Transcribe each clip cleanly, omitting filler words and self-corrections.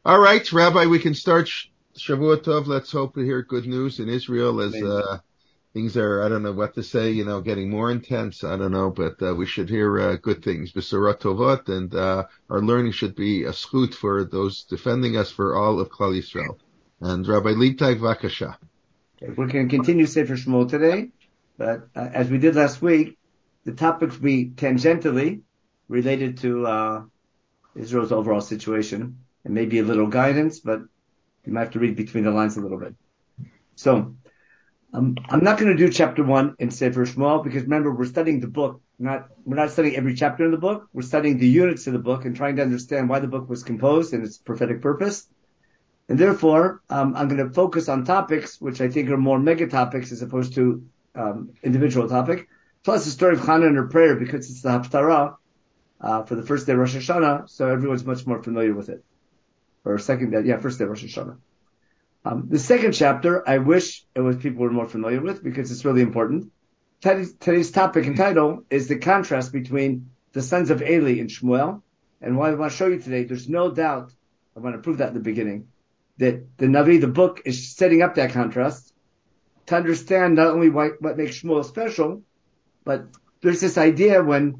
All right, Rabbi, we can start Shavua Tov. Let's hope to hear good news in Israel as Amazing. things are, I don't know what to say, getting more intense. I don't know, but we should hear good things. Besurat Tovot, and our learning should be a schut for those defending us for all of Klal Yisrael. And Rabbi Litai Vakasha. Okay, we're going to continue Sefer Shmuel today, but as we did last week, the topics will be tangentially related to Israel's overall situation, and maybe a little guidance, but you might have to read between the lines a little bit. So, I'm not going to do chapter 1 in Sefer Shmuel because remember we're studying the book. We're not studying every chapter in the book. We're studying the units of the book and trying to understand why the book was composed and its prophetic purpose. And therefore, I'm going to focus on topics which I think are more mega topics as opposed to individual topic. Plus the story of Hannah and her prayer because it's the Haftarah for the first day of Rosh Hashanah, so everyone's much more familiar with it. Or second day, first day of Rosh Hashanah. The second chapter, I wish it was people were more familiar with because it's really important. Today's topic and title is the contrast between the sons of Eli and Shmuel. And what I want to show you today, there's no doubt, I want to prove that in the beginning, that the Navi, the book, is setting up that contrast to understand not only what makes Shmuel special, but there's this idea when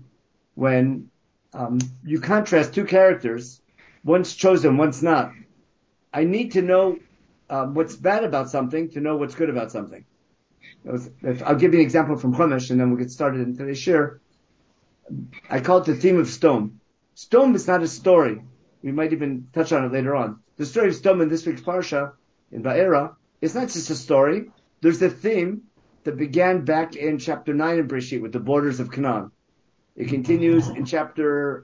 you contrast two characters, one's chosen, one's not. I need to know what's bad about something to know what's good about something. I'll give you an example from Chumash, and then we'll get started in today's shir. I call it the theme of Sdom. Sdom is not a story. We might even touch on it later on. The story of Sdom in this week's Parsha, in Ba'era, is not just a story. There's a theme that began back in chapter 9 in Breshit with the borders of Canaan. It continues in chapter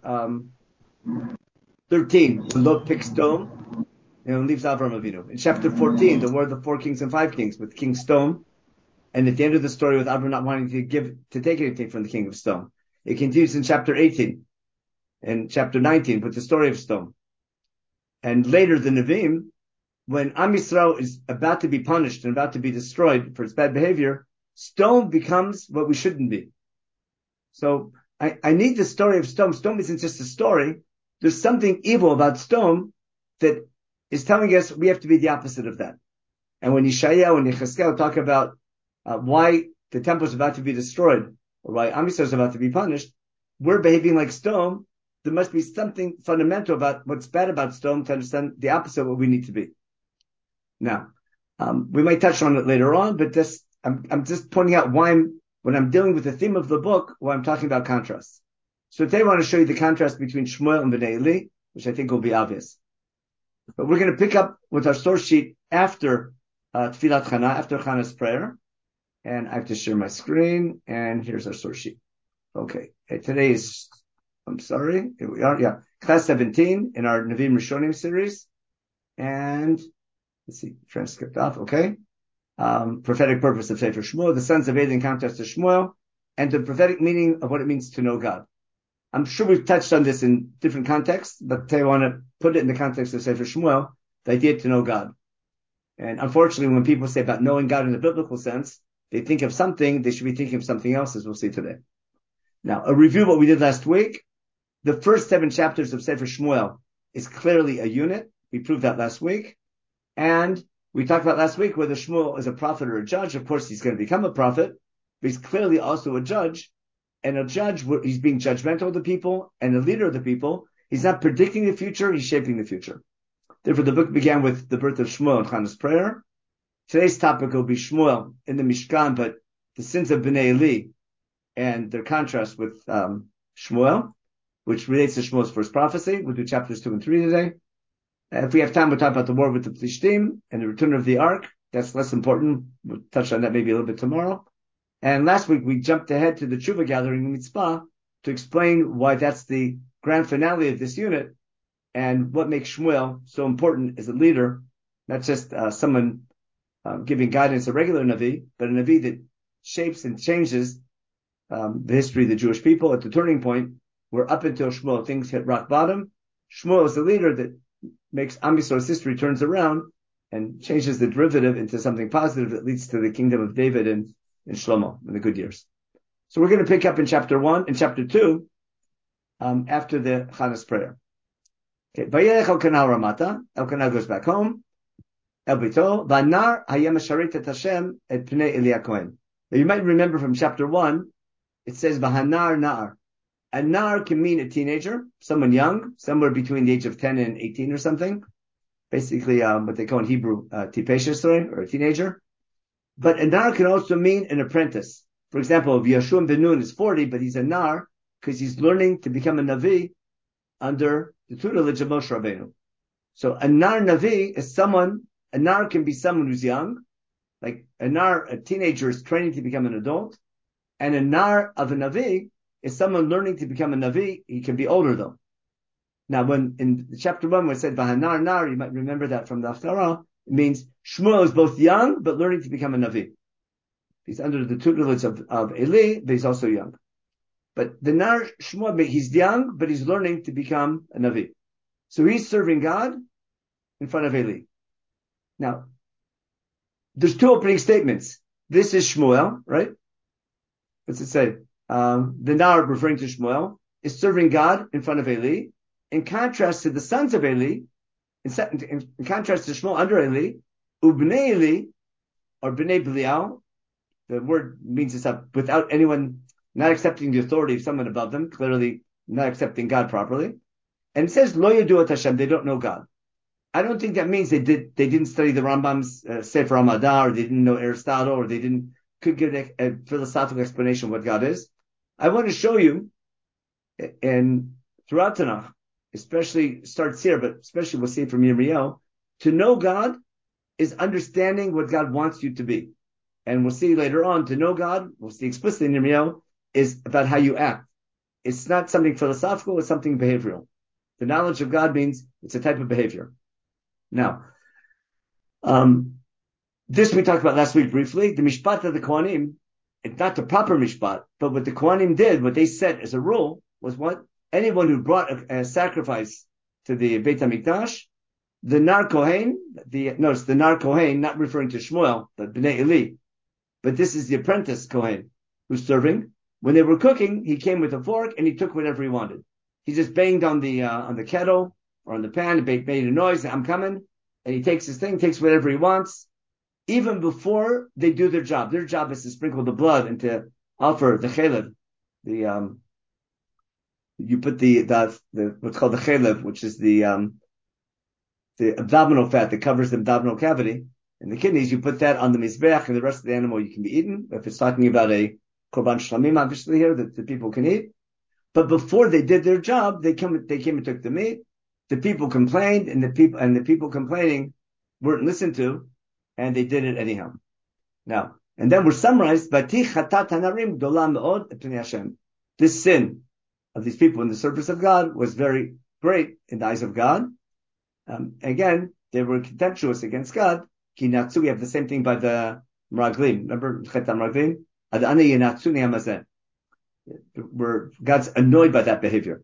13, when Lot picks Sdom, and leaves Avram Avinu. In chapter 14, the war of the 4 kings and 5 kings with King Sdom, and at the end of the story with Avram not wanting to take anything from the king of Sdom. It continues in chapter 18 and chapter 19 with the story of Sdom. And later the Nevi'im, when Am Yisrael is about to be punished and about to be destroyed for its bad behavior, Sdom becomes what we shouldn't be. So I need the story of Sdom. Sdom isn't just a story. There's something evil about Sdom that is telling us we have to be the opposite of that. And when Yeshayahu and Yechezkel talk about why the temple is about to be destroyed, or why Am Yisrael is about to be punished, we're behaving like Sdom. There must be something fundamental about what's bad about Sdom to understand the opposite of what we need to be. Now, we might touch on it later on, but I'm just pointing out when I'm dealing with the theme of the book, why I'm talking about contrasts. So today I want to show you the contrast between Shmuel and Bnei Eli, which I think will be obvious. But we're going to pick up with our source sheet after Tfilat Chana, after Chana's prayer. And I have to share my screen, and here's our source sheet. Okay, today is, here we are, class 17 in our Nevi'im Rishonim series. And, let's see, transcript off, okay. Prophetic purpose of Sefer Shmuel, the sons of Eli in contrast to Shmuel, and the prophetic meaning of what it means to know God. I'm sure we've touched on this in different contexts, but today I want to put it in the context of Sefer Shmuel, the idea to know God. And unfortunately, when people say about knowing God in the biblical sense, they think of something, they should be thinking of something else, as we'll see today. Now, a review of what we did last week. The first 7 chapters of Sefer Shmuel is clearly a unit. We proved that last week. And we talked about last week whether Shmuel is a prophet or a judge. Of course, he's going to become a prophet, but he's clearly also a judge. And a judge, he's being judgmental of the people, and a leader of the people. He's not predicting the future, he's shaping the future. Therefore, the book began with the birth of Shmuel and Chana's prayer. Today's topic will be Shmuel in the Mishkan, but the sins of Bnei Eli and their contrast with Shmuel, which relates to Shmuel's first prophecy. We'll do chapters 2 and 3 today. If we have time, we'll talk about the war with the Plishtim and the return of the ark. That's less important. We'll touch on that maybe a little bit tomorrow. And last week, we jumped ahead to the Tshuva gathering in Mitzpah to explain why that's the grand finale of this unit and what makes Shmuel so important as a leader, not just someone giving guidance, a regular Navi, but a Navi that shapes and changes the history of the Jewish people at the turning point where up until Shmuel, things hit rock bottom. Shmuel is the leader that makes Am Yisrael's history turns around and changes the derivative into something positive that leads to the kingdom of David and Shlomo in the good years. So we're going to pick up in chapter 1 and chapter 2 after the Chana's prayer. Okay. Vayelech Elkanah Ramata. Elkanah goes back home. El Bito. Vanar hayem sharit et Hashem et pnei Eli HaKohen. You might remember from chapter 1, it says Vahanar Nar. A nar can mean a teenager, someone young, somewhere between the age of 10 and 18 or something. Basically, what they call in Hebrew, tipeshes, or a teenager. But a nar can also mean an apprentice. For example, Yeshua ben Nun is 40, but he's a nar because he's learning to become a Navi under the tutelage of Moshe Rabbeinu. So a nar Navi is someone, a nar can be someone who's young, like a nar, a teenager is training to become an adult, and a nar of a Navi is someone learning to become a Navi. He can be older though. Now, when in chapter 1, when it said Vahanar Nar, you might remember that from the Haftarah, it means Shmuel is both young, but learning to become a Navi. He's under the tutelage of Eli, but he's also young. But the Nar Shmuel, he's young, but he's learning to become a Navi. So he's serving God in front of Eli. Now, there's two opening statements. This is Shmuel, right? What's it say? The Nar referring to Shmuel is serving God in front of Eli, in contrast to the sons of Eli, in contrast to Shmuel under Eli, Ubnei Eli, or Bnei Belial, the word means it's up without anyone, not accepting the authority of someone above them, clearly not accepting God properly. And it says, Lo Yadu et Hashem, they don't know God. I don't think that means they didn't study the Rambam's Sefer Hamadah, or they didn't know Aristotle, or they could give a philosophical explanation of what God is. I want to show you, and throughout Tanakh, especially starts here, but especially we'll see from Yirmiyahu, to know God is understanding what God wants you to be. And we'll see later on, to know God, we'll see explicitly in Yirmiyahu, is about how you act. It's not something philosophical, it's something behavioral. The knowledge of God means it's a type of behavior. Now, this we talked about last week briefly. The mishpat of the Kohanim, it's not the proper mishpat, but what the Kohanim did, what they set as a rule, was what? Anyone who brought a sacrifice to the Beit HaMikdash, the Nar Kohen, notice the Nar Kohen, not referring to Shmuel, but Bnei Eli, but this is the apprentice Kohen who's serving. When they were cooking, he came with a fork and he took whatever he wanted. He just banged on the kettle or on the pan, and made a noise, I'm coming, and he takes his thing, takes whatever he wants, even before they do their job. Their job is to sprinkle the blood and to offer the chelev, you put the what's called the chelev, which is the abdominal fat that covers the abdominal cavity and the kidneys. You put that on the mizbeach, and the rest of the animal you can be eaten. If it's talking about a korban shlamim, obviously here that the people can eat. But before they did their job, they came and took the meat. The people complained, and the people complaining weren't listened to, and they did it anyhow. Now, and then we're summarized by chatat hanarim gdola me'od epnei Hashem. This sin of these people in the service of God was very great in the eyes of God. Again, they were contemptuous against God. Kinatsu, we have the same thing by the Meraglim. Remember Chet HaMeraglim? Ad'ani yinatsuni hamazeh. Where God's annoyed by that behavior.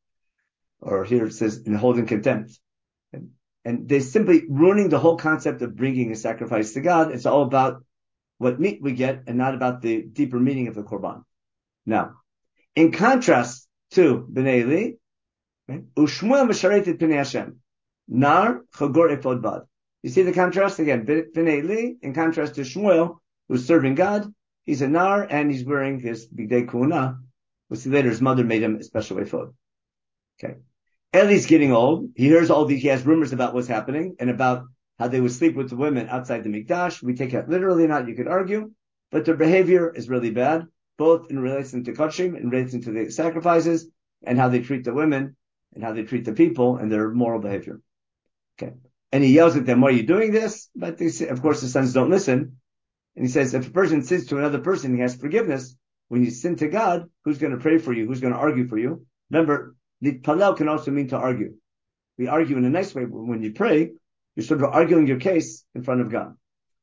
Or here it says, in holding contempt. And they're simply ruining the whole concept of bringing a sacrifice to God. It's all about what meat we get and not about the deeper meaning of the korban. Now, in contrast to Bnei Eli, Ushmuel Mesharet Pnei Hashem, Nar Chagor Ephod Bad. You see the contrast again. Bnei Eli, in contrast to Shmuel, who's serving God, he's a Nar and he's wearing his Bigdei Kuhuna. We'll see later his mother made him a special ephod. Okay. Eli's getting old. He hears he has rumors about what's happening and about how they would sleep with the women outside the Mikdash. We take it literally or not, you could argue, but their behavior is really bad, both in relation to Kodshim, in relation to the sacrifices, and how they treat the women, and how they treat the people, and their moral behavior. Okay. And he yells at them, why are you doing this? But they say, of course, the sons don't listen. And he says, if a person sins to another person, he has forgiveness. When you sin to God, who's going to pray for you? Who's going to argue for you? Remember, the palel can also mean to argue. We argue in a nice way, but when you pray, you're sort of arguing your case in front of God.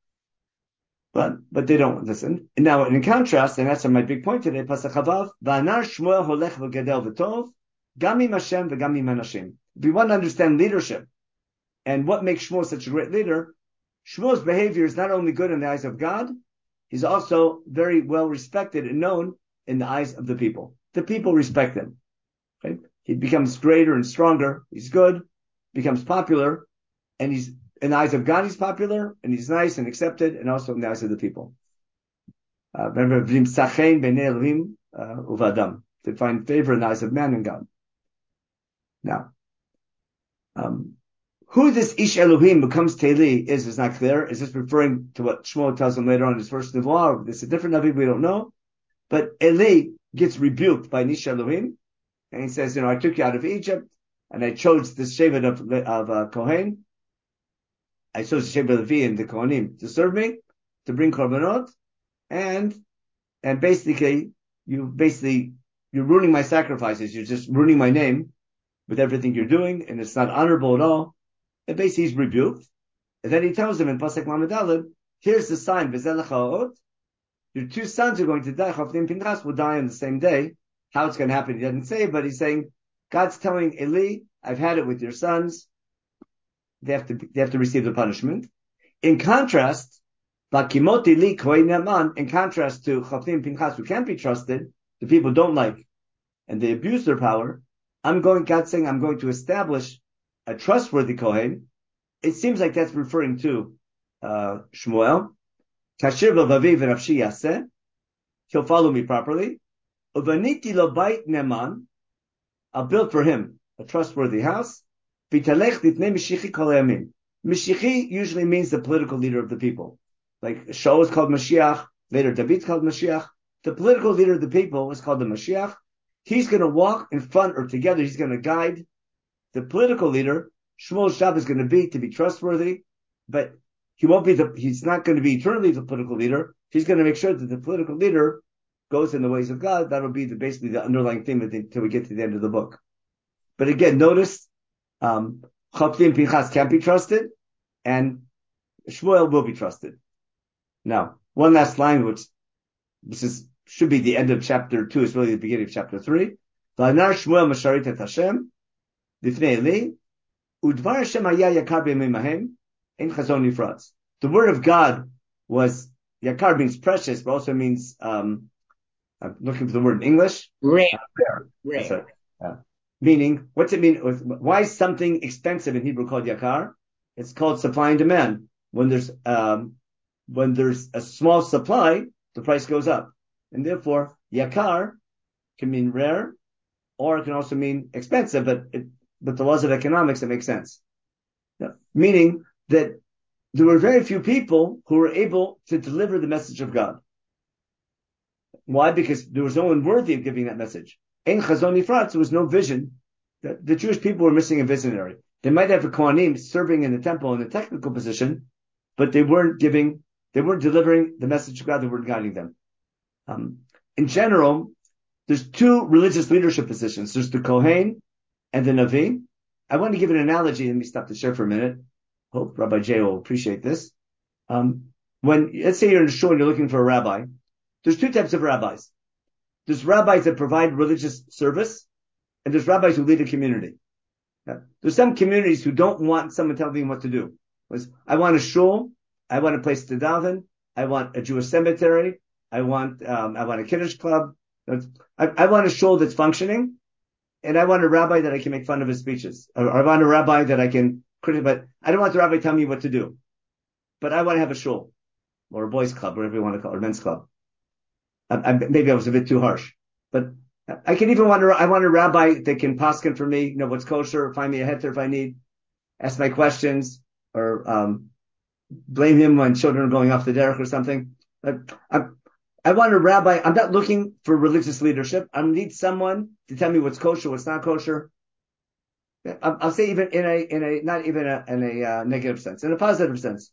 But they don't listen. And now, in contrast, and that's my big point today, Pasach Havav, V'anar Shmuel holech v'gadel v'tov, gam im Hashem v'gam im anashim. If we want to understand leadership, and what makes Shmuel such a great leader, Shmuel's behavior is not only good in the eyes of God, he's also very well respected and known in the eyes of the people. The people respect him. Okay? He becomes greater and stronger. He's good. becomes popular, and he's in the eyes of God, he's popular, and he's nice and accepted, and also in the eyes of the people. Remember, to find favor in the eyes of man and God. Now, who this Ish Elohim becomes Teli is not clear. Is this referring to what Shmuel tells him later on in his first Nevuah? This is a different Navi, we don't know. But Eli gets rebuked by Ish Elohim, and he says, I took you out of Egypt, and I chose the Shevet of Kohen. I chose the Shevet of Levi and the Kohanim to serve me, to bring korbanot, and basically, you're ruining my sacrifices. You're just ruining my name with everything you're doing, and it's not honorable at all. And basically, he's rebuked. And then he tells him in Pasuk Lamed Aleph, here's the sign, your two sons are going to die, Chofni and Pinchas will die on the same day. How it's going to happen, he doesn't say, but he's saying, God's telling Eli, I've had it with your sons. They have to receive the punishment. In contrast, in contrast to Chofni and Pinchas, who can't be trusted, the people don't like, and they abuse their power, God's saying, I'm going to establish a trustworthy Kohen. It seems like that's referring to Shmuel. Kashir v'vaviv v'nafshi yaseh. He'll follow me properly. Uvaniti lo bait neman. I'll build for him a trustworthy house. V'talech lifnei Mashiach kol hayamim. Mashiach usually means the political leader of the people. Like Shaul is called Mashiach. Later David's called Mashiach. The political leader of the people is called the Mashiach. He's going to walk in front or together. He's going to guide the political leader. Shmuel's job is going to be trustworthy, but he's not going to be eternally the political leader. He's going to make sure that the political leader goes in the ways of God. That'll be basically the underlying theme until we get to the end of the book. But again, notice, Chofni and Pinchas can't be trusted, and Shmuel will be trusted. Now, one last line, which should be the end of chapter 2, it's really the beginning of chapter 3. V'anar Shmuel masharit et Hashem, lifnei Eli, udvar Hashem haya yakar b'yamim hahem, ein chazon nifratz. The word of God was, yakar means precious, but also means, I'm looking for the word in English. Rare. Rare. Meaning, what's it mean? Why is something expensive in Hebrew called yakar? It's called supply and demand. When there's a small supply, the price goes up. And therefore, yakar can mean rare, or it can also mean expensive, but the laws of economics, it makes sense. Meaning that there were very few people who were able to deliver the message of God. Why? Because there was no one worthy of giving that message. Ein chazon nifratz, there was no vision. The Jewish people were missing a visionary. They might have a Kohanim serving in the temple in a technical position, but they weren't delivering the message of God, they weren't guiding them. In general, there's two religious leadership positions. There's the Kohen and the Navi. I want to give an analogy. Let me stop the share for a minute. Hope Rabbi Jay will appreciate this. Let's say you're in a shul and you're looking for a rabbi, there's two types of rabbis. There's rabbis that provide religious service, and there's rabbis who lead a community. There's some communities who don't want someone telling them what to do. I want a shul, I want a place to daven, I want a Jewish cemetery, I want a Kiddush club. I want a shul that's functioning, and I want a rabbi that I can make fun of his speeches. Or I want a rabbi that I can criticize, but I don't want the rabbi telling me what to do. But I want to have a shul, or a boys' club, whatever you want to call it, or a men's club. Maybe I was a bit too harsh, but I want a rabbi that can paskin for me, what's kosher, find me a heter if I need, ask my questions, or blame him when children are going off the derech or something. I want a rabbi. I'm not looking for religious leadership. I need someone to tell me what's kosher, what's not kosher. I'll say even not even in a negative sense, in a positive sense,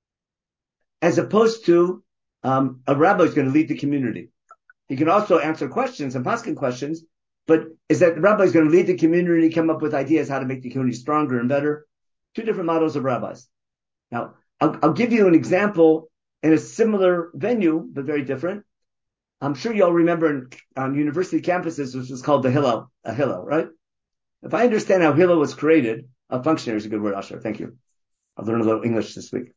as opposed to a rabbi who's going to lead the community. He can also answer questions and paskin questions, but is that the rabbi is going to lead the community, come up with ideas how to make the community stronger and better? Two different models of rabbis. Now, I'll give you an example in a similar venue, but very different. I'm sure you all remember on university campuses, which was called a Hillel, right? If I understand how Hillel was created, a functionary is a good word, Asher. Thank you. I've learned a little English this week.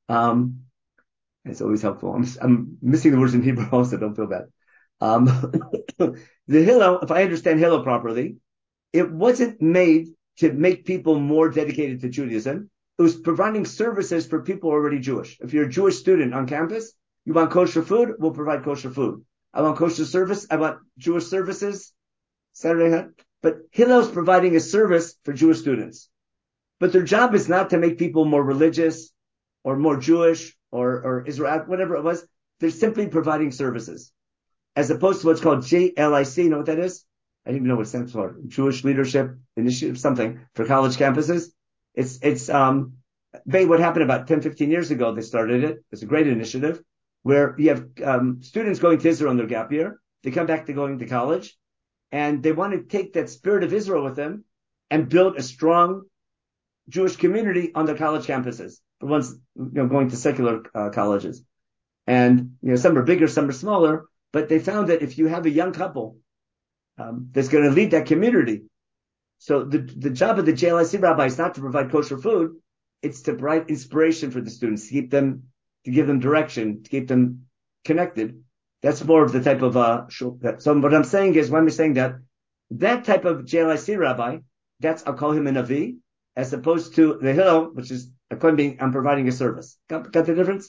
It's always helpful. I'm missing the words in Hebrew also, don't feel bad. The Hillel, if I understand Hillel properly, it wasn't made to make people more dedicated to Judaism. It was providing services for people already Jewish. If you're a Jewish student on campus, you want kosher food, we'll provide kosher food. I want kosher service, I want Jewish services, Saturday night. But Hillel's providing a service for Jewish students. But their job is not to make people more religious or more Jewish or Israel, whatever it was. They're simply providing services. As opposed to what's called JLIC, you know what that is? I don't even know what it stands for. Jewish Leadership Initiative, something for college campuses. It's what happened about 10, 15 years ago. They started it. It's a great initiative where you have students going to Israel in their gap year. They come back to going to college and they want to take that spirit of Israel with them and build a strong Jewish community on their college campuses. The ones, going to secular colleges. And, some are bigger, some are smaller, but they found that if you have a young couple that's going to lead that community. So the job of the JLIC rabbi is not to provide kosher food. It's to provide inspiration for the students, to give them direction, to keep them connected. That's more of the type of, so what I'm saying is, when we're saying that type of JLIC rabbi, I'll call him a Navi, as opposed to the Hillel, which is I'm providing a service. Got the difference?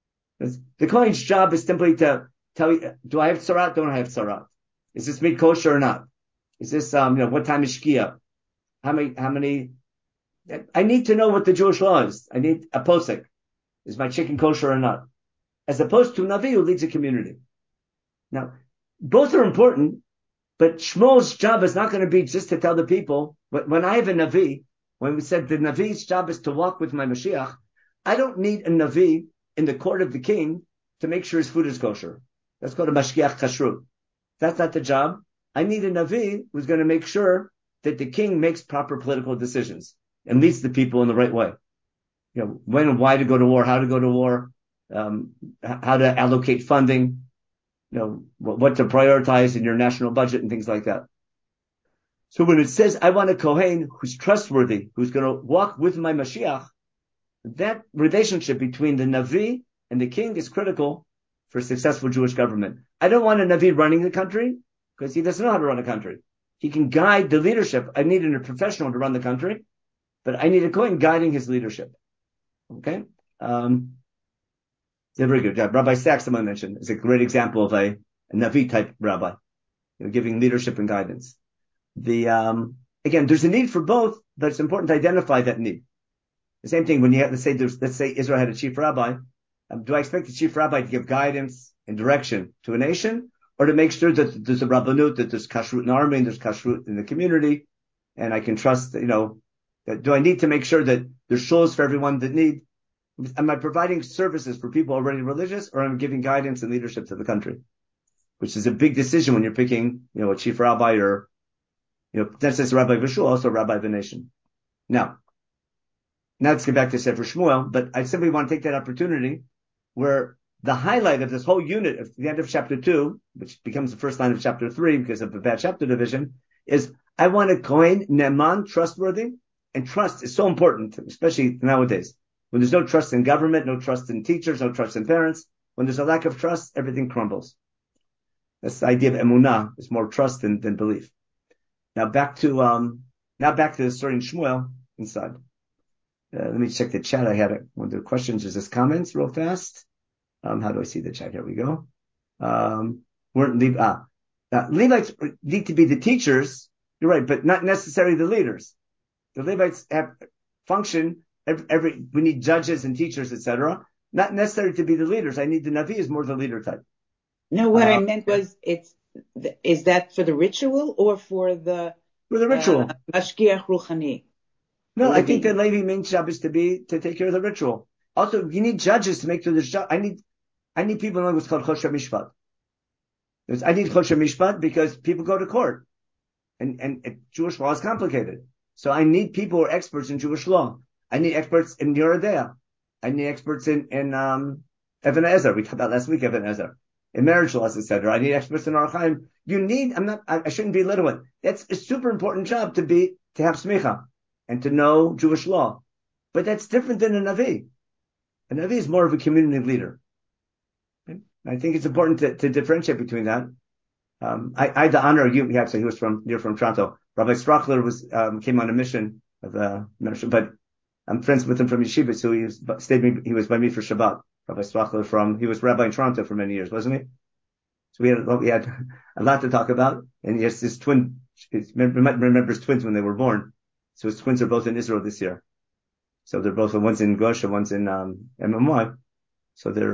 The Kohen's job is simply to tell you, do I have tzarat? Don't I have tzarat? Is this meat kosher or not? Is this, what time is Shkia? How many, I need to know what the Jewish law is. I need a posek. Is my chicken kosher or not? As opposed to Navi who leads a community. Now, both are important, but Shmuel's job is not going to be just to tell the people. When I have a Navi, when we said the Navi's job is to walk with my Mashiach, I don't need a Navi in the court of the king to make sure his food is kosher. That's called a Mashgiach Kashrut. That's not the job. I need a Navi who's going to make sure that the king makes proper political decisions and leads the people in the right way. When and why to go to war, how to go to war, how to allocate funding, what to prioritize in your national budget and things like that. So when it says, I want a Kohen who's trustworthy, who's going to walk with my Mashiach, that relationship between the Navi and the king is critical for a successful Jewish government. I don't want a Navi running the country because he doesn't know how to run a country. He can guide the leadership. I need a professional to run the country, but I need a Kohen guiding his leadership. Okay? Very good job. Rabbi Sachs, someone mentioned, is a great example of a Navi type rabbi, giving leadership and guidance. Again, there's a need for both, but it's important to identify that need. The same thing when you have, let's say Israel had a chief rabbi. Do I expect the chief rabbi to give guidance and direction to a nation, or to make sure that there's a rabbanut, that there's kashrut in the army, and there's kashrut in the community, and I can trust, that do I need to make sure that there's shuls for everyone that need? Am I providing services for people already religious, or am I giving guidance and leadership to the country? Which is a big decision when you're picking, a chief rabbi or, not just a rabbi of a shul, also a rabbi of a nation. Now let's get back to Sefer Shmuel, but I simply want to take that opportunity where the highlight of this whole unit at the end of chapter 2, which becomes the first line of chapter 3 because of the bad chapter division, is I want a Kohen Ne'eman, trustworthy, and trust is so important, especially nowadays. When there's no trust in government, no trust in teachers, no trust in parents, when there's a lack of trust, everything crumbles. That's the idea of emunah. It's more trust than belief. Now back to the story in Shmuel inside. Let me check the chat. I had one of the questions. Is this comments real fast? How do I see the chat? Here we go. Levites need to be the teachers. You're right, but not necessarily the leaders. The Levites have function. We need judges and teachers, etc. Not necessary to be the leaders. I need the Navi is more the leader type. No, what I meant was is that for the ritual or for the ritual? Mashgiach Ruchani. No, I think the Levi main job is to take care of the ritual. Also, you need judges to make sure this job. I need people knowing what's called Choshen Mishpat. I need Choshen Mishpat because people go to court. And Jewish law is complicated. So I need people who are experts in Jewish law. I need experts in Yerodea. I need experts in Even Ezer. We talked about last week, Even Ezer. In marriage laws, etc. I need experts in Archaim. I shouldn't belittle it. That's a super important job to have smicha and to know Jewish law. But that's different than a Navi. A Navi is more of a community leader. Okay? I think it's important to differentiate between that. I had the honor, you're from Toronto. Rabbi Strachler came on a mission mentorship. But I'm friends with him from yeshiva, so he was by me for Shabbat. Rabbi Strachler he was rabbi in Toronto for many years, wasn't he? So we had a lot to talk about. And he has his twin, remember his twins when they were born. So his twins are both in Israel this year. So they're both, one's in Gush and one's in, MMY. So we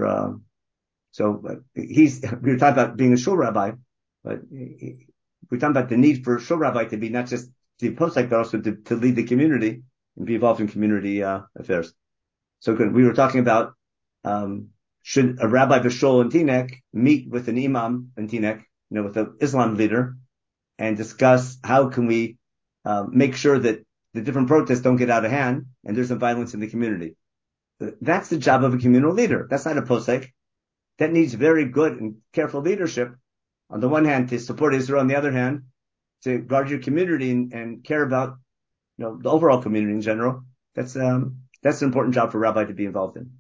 were talking about being a shul rabbi, but we're talking about the need for a shul rabbi to be not just to be post-like, but also to lead the community and be involved in community, affairs. So we were talking about, should a rabbi b'shul in Teaneck meet with an imam in Teaneck, with an Islam leader, and discuss how can we make sure that the different protests don't get out of hand and there's some violence in the community. That's the job of a communal leader. That's not a posek. That needs very good and careful leadership. On the one hand, to support Israel. On the other hand, to guard your community and care about, the overall community in general. That's an important job for a rabbi to be involved in.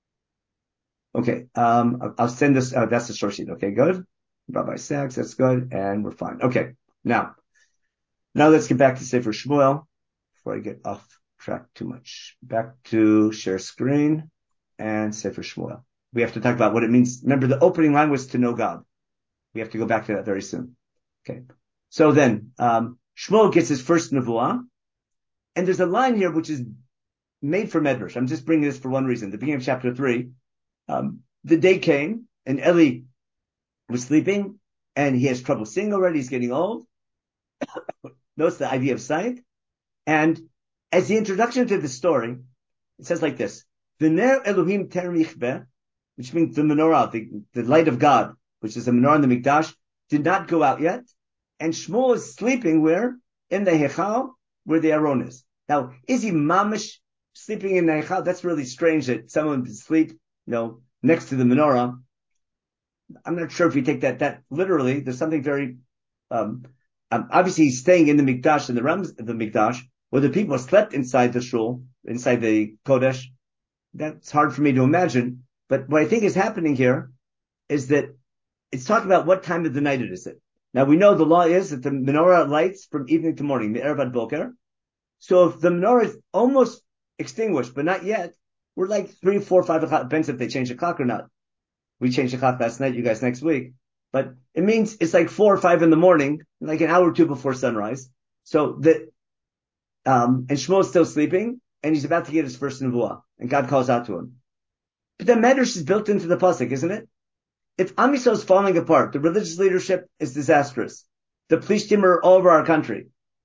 Okay. I'll send this, that's the source sheet. Okay, good. Rabbi Sachs, that's good. And we're fine. Okay. Now let's get back to Sefer Shmuel before I get off track too much. Back to share screen and Sefer Shmuel. We have to talk about what it means. Remember, the opening line was to know God. We have to go back to that very soon. Okay. So then, Shmuel gets his first nevuah, and there's a line here which is made for Medrash. I'm just bringing this for one reason. The beginning of chapter 3, the day came, and Eli was sleeping, and he has trouble seeing already. He's getting old. Notice the idea of sight. And as the introduction to the story, it says like this: V'ner Elohim ter michbeh, which means the menorah, the light of God, which is the menorah in the Mikdash, did not go out yet. And Shmuel is sleeping where? In the Hechal, where the Aron is. Now, is he mamish sleeping in the Hechal? That's really strange that someone would sleep, next to the menorah. I'm not sure if you take that literally. There's something very, obviously he's staying in the Mikdash, in the realms of the Mikdash, where the people slept inside the shul, inside the Kodesh. That's hard for me to imagine. But what I think is happening here is that it's talking about what time of the night it is. Now we know the law is that the menorah lights from evening to morning, the Erev ad Boker. So if the menorah is almost extinguished, but not yet, we're like 3, 4, 5 o'clock. Depends if they change the clock or not. We changed the clock last night, you guys next week. But it means it's like 4 or 5 in the morning, like an hour or two before sunrise. So and Shmuel's still sleeping, and he's about to get his first nevuah, and God calls out to him. But the Medrash is built into the pasuk, isn't it? If Am Yisrael is falling apart, the religious leadership is disastrous. The Plishtim are all over our country.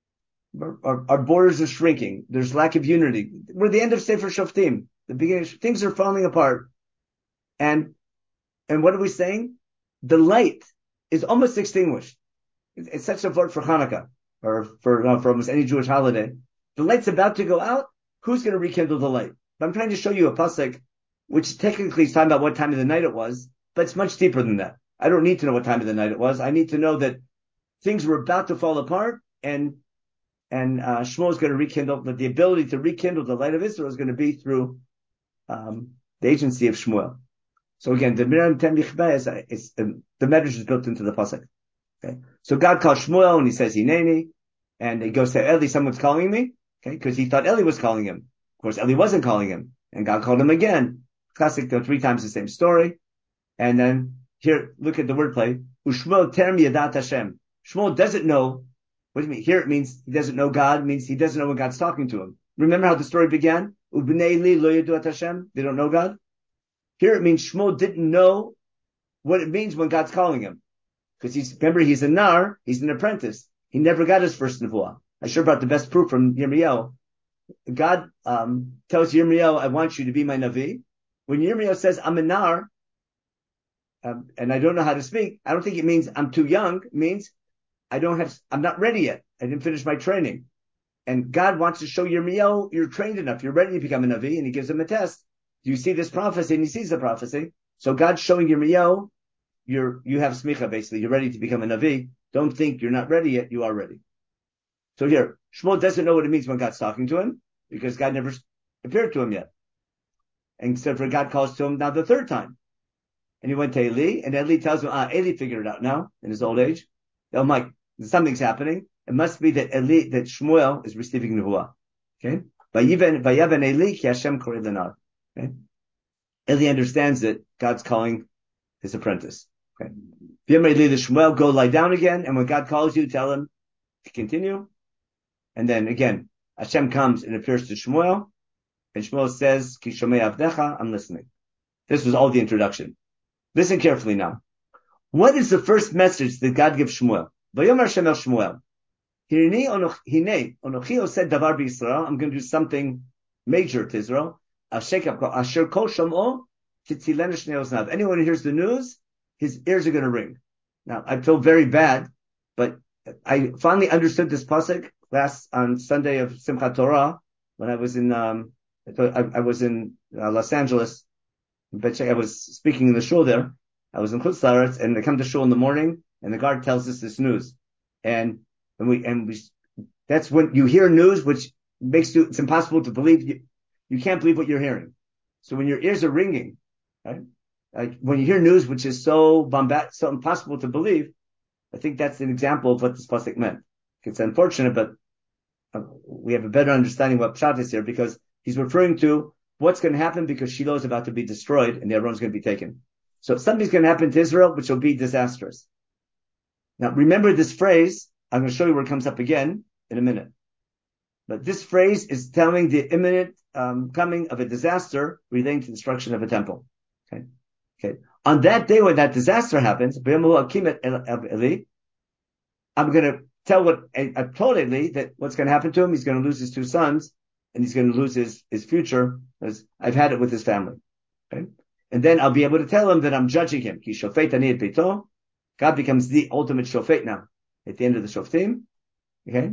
Our borders are shrinking. There's lack of unity. We're at the end of Sefer Shoftim. The beginning, things are falling apart. And what are we saying? The light is almost extinguished. It's such a word for Hanukkah, or for almost any Jewish holiday. The light's about to go out. Who's going to rekindle the light? But I'm trying to show you a pasuk, which technically is talking about what time of the night it was, but it's much deeper than that. I don't need to know what time of the night it was. I need to know that things were about to fall apart, and Shmuel is going to rekindle, that the ability to rekindle the light of Israel is going to be through the agency of Shmuel. So again, the Miriam Tem Yichbeh is the Medrash is built into the pasuk. Okay, so God calls Shmuel and he says Hineni, and he goes to Eli, someone's calling me. Okay, because he thought Eli was calling him. Of course, Eli wasn't calling him, and God called him again. Classic, 3 times the same story. And then here, look at the wordplay. Ushmuel term yadat Hashem. Shmuel doesn't know. What do you mean? Here it means he doesn't know God. It means he doesn't know when God's talking to him. Remember how the story began? Ubnei li lo yaduat Hashem. They don't know God. Here it means Shmuel didn't know what it means when God's calling him. Because he's a nar, he's an apprentice. He never got his first nevuah. I sure brought the best proof from Yirmiyahu. God tells Yirmiyahu, I want you to be my Navi. When Yirmiyahu says, I'm a nar, and I don't know how to speak, I don't think it means I'm too young. It means I'm not ready yet. I didn't finish my training. And God wants to show Yirmiyahu, you're trained enough, you're ready to become a Navi, and he gives him a test. Do you see this prophecy? And he sees the prophecy. So God's showing Yirmiyahu, you have smicha, basically. You're ready to become a Navi. Don't think you're not ready yet. You are ready. So here, Shmuel doesn't know what it means when God's talking to him, because God never appeared to him yet. And so for God calls to him now the 3rd time. And he went to Eli, and Eli tells him, Eli figured it out now, in his old age. Oh, Mike, something's happening. It must be that Shmuel is receiving nevuah. Okay? Vayaven Eli ki Hashem korei lenar. Okay? Eli understands that God's calling his apprentice. Okay? V'yomer Eli l'Shmuel, go lie down again, and when God calls you, tell him to continue. And then again, Hashem comes and appears to Shmuel, and Shmuel says, Ki shomei avdecha, I'm listening. This was all the introduction. Listen carefully now. What is the first message that God gives Shmuel? Vayomer Hashem el Shmuel. Hine onochi osed davar b'Yisrael. I'm going to do something major to Israel. Asher kol shom'o titzilenu shnei oznav. Anyone who hears the news, his ears are going to ring. Now, I feel very bad, but I finally understood this pasuk on Sunday of Simchat Torah when I was in Los Angeles. I was speaking in the shul there. I was in Chutz La'aretz, and I come to shul in the morning, and the guard tells us this news, and that's when you hear news which makes it's impossible to believe. You can't believe what you're hearing. So when your ears are ringing, right? Like when you hear news which is so so impossible to believe, I think that's an example of what this pasuk meant. It's unfortunate, but we have a better understanding what Pshat is here, because he's referring to what's going to happen because Shiloh is about to be destroyed and the Aron's going to be taken. So something's going to happen to Israel which will be disastrous. Now remember this phrase, I'm going to show you where it comes up again in a minute. But this phrase is telling the imminent coming of a disaster relating to the destruction of a temple. Okay. On that day when that disaster happens, I'm going to tell I've told Eli that what's going to happen to him. He's going to lose his two sons, and he's going to lose his future, as I've had it with his family. Okay? And then I'll be able to tell him that I'm judging him. Ki shofet ani et beito. God becomes the ultimate shofet now at the end of the shoftim. Okay?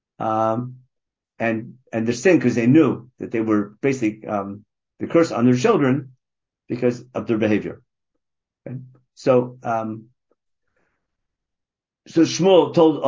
And their sin, because they knew that they were basically the curse on their children because of their behavior. Okay? So Shmuel told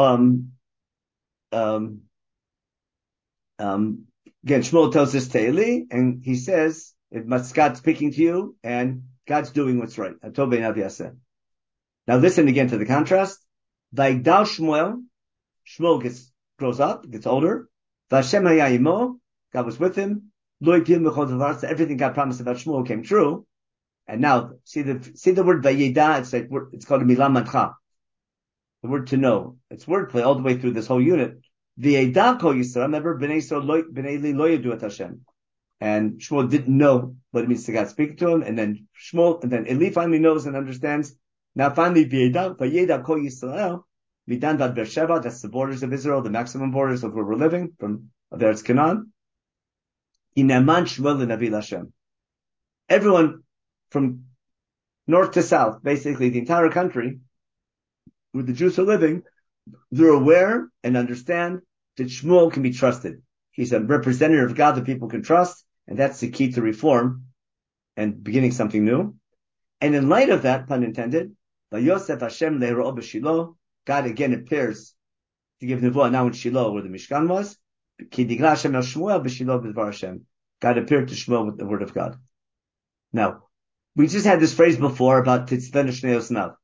again, Shmuel tells this to Eli, and he says, God's speaking to you, and God's doing what's right. Now listen again to the contrast. Vayigdal Shmuel grows up, gets older. Vashem hayayimo, God was with him. Everything God promised about Shmuel came true. And now, see the word vayida, it's called a milah matcha. The word to know. It's wordplay all the way through this whole unit. V'yeda kol Yisrael, remember, b'nei Eli lo yadu et Hashem. And Shmuel didn't know what it means to God speaking to him, and then Eli finally knows and understands. Now finally, v'yeda kol Yisrael, v'dan vad Beersheba, that's the borders of Israel, the maximum borders of where we're living, from Eretz Canaan. Inaman Shmuel l'navi Hashem. Everyone from north to south, basically the entire country, where the Jews are living, they're aware and understand that Shmuel can be trusted. He's a representative of God that people can trust, and that's the key to reform and beginning something new. And in light of that, pun intended, Vayosef Hashem le'ro'o b'Shiloh, God again appears to give nevuah now in Shiloh, where the Mishkan was. Ki digla Hashem el Shmuel b'Shiloh b'dvar Hashem. God appeared to Shmuel with the word of God. Now, we just had this phrase before about titzvenu shnei osnav.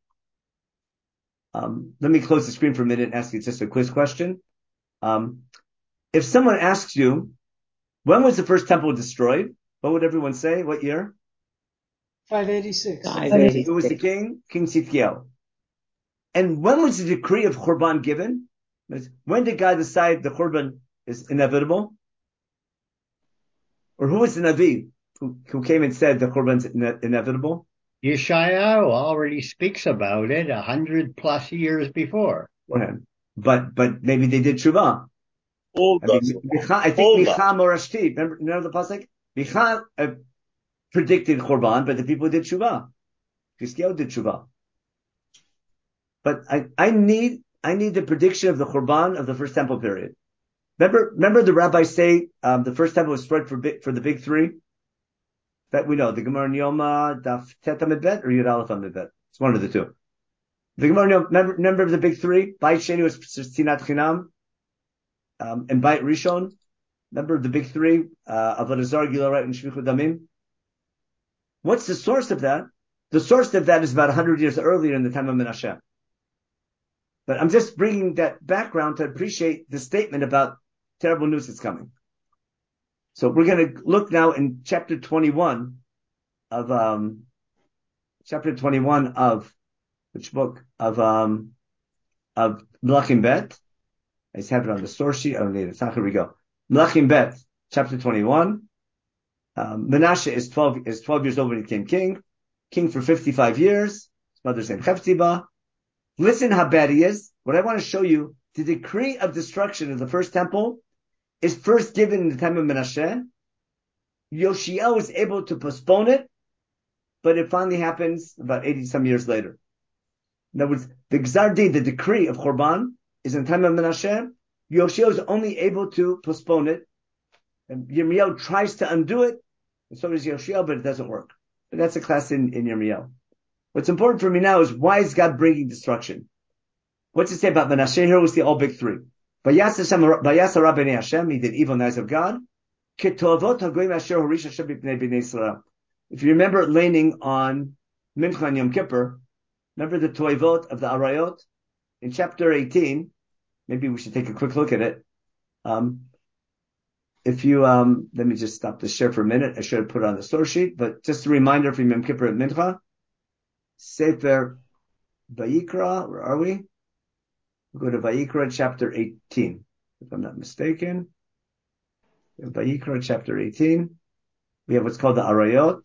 Let me close the screen for a minute and ask you just a quiz question. If someone asks you, when was the first temple destroyed? What would everyone say? What year? 586. Who was the king? King Tzidkiyahu. And when was the decree of Churban given? When did God decide the Churban is inevitable? Or who was the Navi who came and said the Churban is inevitable? Yeshayahu already speaks about it 100+ years before. But maybe they did tshuva. I think Micha Morashti, remember the pasuk? Micha predicted Churban, but the people did tshuva. Tzidkiyahu did tshuva. But I need the prediction of the Churban of the first temple period. Remember the rabbis say the first temple was destroyed for the big three? That we know, the Gemara in Yoma, Daf Tet Amid-Bet, or Yud Aleph Amid-Bet. It's one of the two. The Gemara, remember the big three? Bait Sheni was Sinat Chinam, and Bait Rishon. Remember the big three? Avodah Zarah, Gilui Arayot, and Shvichut Damim. What's the source of that? The source of that is about 100 years earlier in the time of Menashe. But I'm just bringing that background to appreciate the statement about terrible news that's coming. So we're going to look now in chapter 21 of which book of Melachim Bet. I just have it on the source sheet. I don't need it. Here we go. Melachim Bet, chapter 21. Menashe is 12 years old when he became king for 55 years. His mother's name Hephzibah. Listen how bad he is. What I want to show you, the decree of destruction of the first temple is first given in the time of Menashe. Yoshia was able to postpone it, but it finally happens about 80 some years later. In other words, the Gzar Din, the decree of Churban, is in the time of Menashe. Yoshia was only able to postpone it. And Yirmiyahu tries to undo it, and so does Yoshia, but it doesn't work. But that's a class in Yirmiyahu. What's important for me now is, why is God bringing destruction? What's it say about Menashe? Here we see all big three. Vayasar B'nei Hashem, he did evil in the eyes of God. If you remember laning on Mincha and Yom Kippur, remember the Toivot of the Arayot? In chapter 18, maybe we should take a quick look at it. If you, let me just stop the share for a minute. I should have put it on the source sheet, but just a reminder from Yom Kippur at Mincha. Sefer Vayikra, where are we? We'll go to Vayikra chapter 18, if I'm not mistaken. In Vayikra chapter 18, we have what's called the Arayot,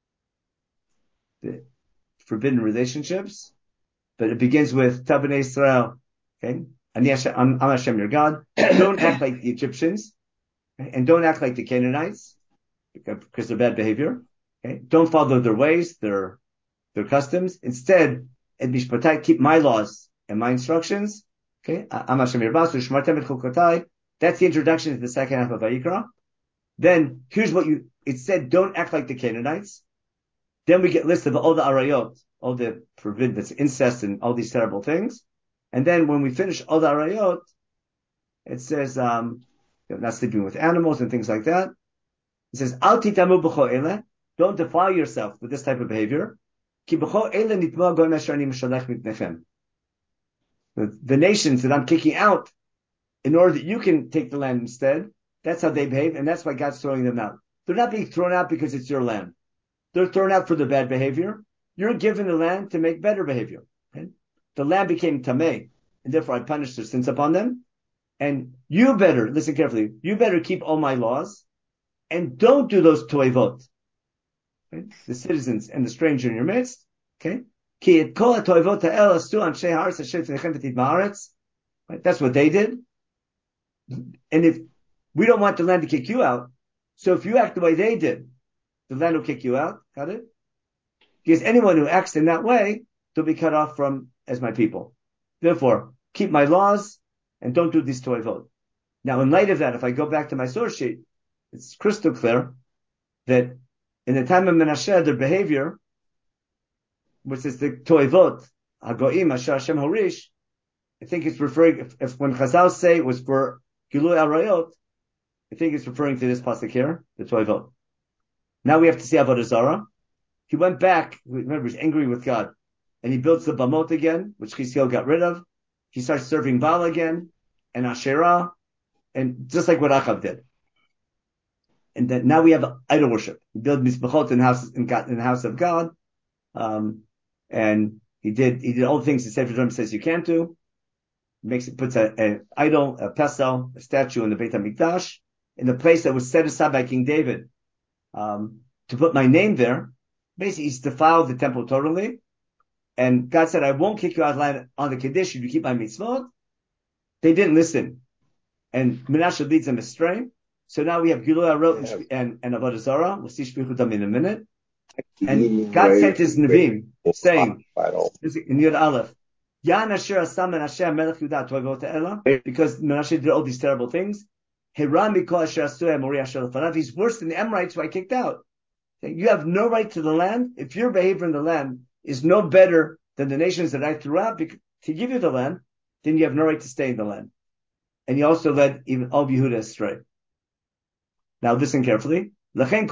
the forbidden relationships, but it begins with Tabnei Israel, okay? I'm Hashem your God. Don't act like the Egyptians, okay? And don't act like the Canaanites, because they're bad behavior, okay? Don't follow their ways, their customs. Instead, et mishpatai, keep my laws and my instructions, okay? Am Hashem your Basu, shmartem et chukotai. That's the introduction to the second half of Vayikra. Then, here's what it said, don't act like the Canaanites. Then we get listed of all the Arayot, all the forbidden, that's incest and all these terrible things. And then when we finish all the Arayot, it says, not sleeping with animals and things like that. It says, Al titamu b'cho ele, don't defile yourself with this type of behavior. Ki b'cho ele nitmoa goyim asher ani mishalech mipnechem. The nations that I'm kicking out, in order that you can take the land instead, that's how they behave, and that's why God's throwing them out. They're not being thrown out because it's your land. They're thrown out for their bad behavior. You're given the land to make better behavior. Okay? The land became tameh, and therefore I punished their sins upon them. And you better, listen carefully, you better keep all my laws, and don't do those toivot. Okay? The citizens and the stranger in your midst. Okay? Ki et kol toivot ha'el asu anshei haaretz asher tznechem v'tid ma'aretz. That's what they did. And if we don't want the land to kick you out, so if you act the way they did, the land will kick you out. Got it? Because anyone who acts in that way, they'll be cut off from as my people. Therefore, keep my laws and don't do these toivot. Now, in light of that, if I go back to my source sheet, it's crystal clear that in the time of Menashe, their behavior, which is the toivot, hagoim asher Hashem horish, I think it's referring, if when Chazal say it was for Gilui Arayot, I think it's referring to this pasuk here, the toivot. Now we have to see Avodah Zarah. He went back, remember he's angry with God, and he builds the Bamot again, which Chizkiyahu got rid of. He starts serving Baal again, and Asherah, and just like what Achav did. And then now we have idol worship. He built Mizbachot in the house of God, and he did all the things the Sefer Dvarim says you can't do. Puts an idol, a pesel, a statue in the Beit HaMikdash, in the place that was set aside by King David, to put my name there. Basically, he's defiled the temple totally. And God said, I won't kick you out of land on the Kaddish if you keep my mitzvot. They didn't listen. And Menashe leads them astray. So now we have Gilui Arayot and Avodah Zarah. We'll see Shpichutam in a minute. And God sent his Nevi'im saying, in Yud Aleph, because Menashe did all these terrible things. He's worse than the Amorites who I kicked out. You have no right to the land. If your behavior in the land is no better than the nations that I threw out to give you the land, then you have no right to stay in the land. And he also led even all Yehuda astray. Now listen carefully. Here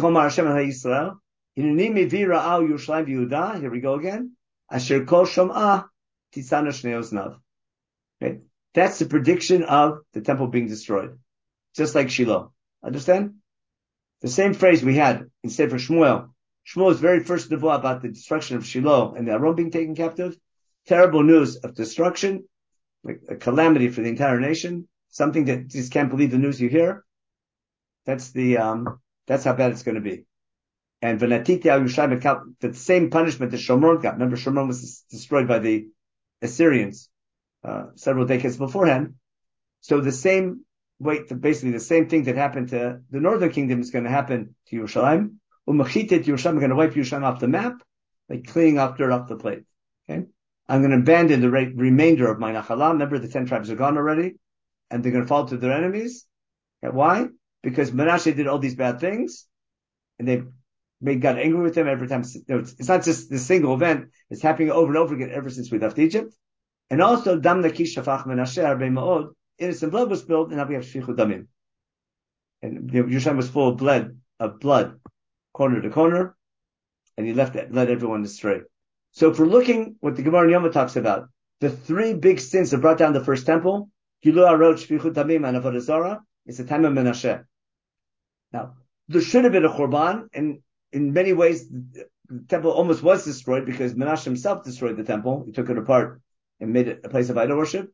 we go again. Asher kol shom'ah titzana shnei oznav. Okay? That's the prediction of the temple being destroyed. Just like Shiloh. Understand? The same phrase we had in Sefer Shmuel. Shmuel's very first nevuah about the destruction of Shiloh and the Aron being taken captive. Terrible news of destruction, like a calamity for the entire nation. Something that you just can't believe the news you hear. That's how bad it's going to be. And Venatiti al Yerushalayim, the same punishment that Shomron got. Remember, Shomron was destroyed by the Assyrians several decades beforehand. So the same basically the same thing that happened to the northern kingdom is going to happen to Yerushalayim. Umachitet Yerushalayim, I'm going to wipe Yerushalayim off the map, like cleaning up dirt off the plate. Okay, I'm going to abandon the remainder of my Nachalah. Remember, the 10 tribes are gone already, and they're going to fall to their enemies. Okay, why? Because Menashe did all these bad things, and they made God angry with them every time. It's not just the single event; it's happening over and over again ever since we left Egypt. And also, Dam Nakish Shafach Menashe Arbei Ma'od, innocent blood was spilled, and now we have Shfichut Damim. And Yerushalayim was full of blood, corner to corner, and he led everyone astray. So if we're looking what the Gemara in Yoma talks about, the 3 big sins that brought down the first temple, Gilu Arot, Shfichut Damim, and Avodah Zarah, it's the time of Menashe. Now, there should have been a Korban, and in many ways, the temple almost was destroyed because Menashe himself destroyed the temple. He took it apart and made it a place of idol worship.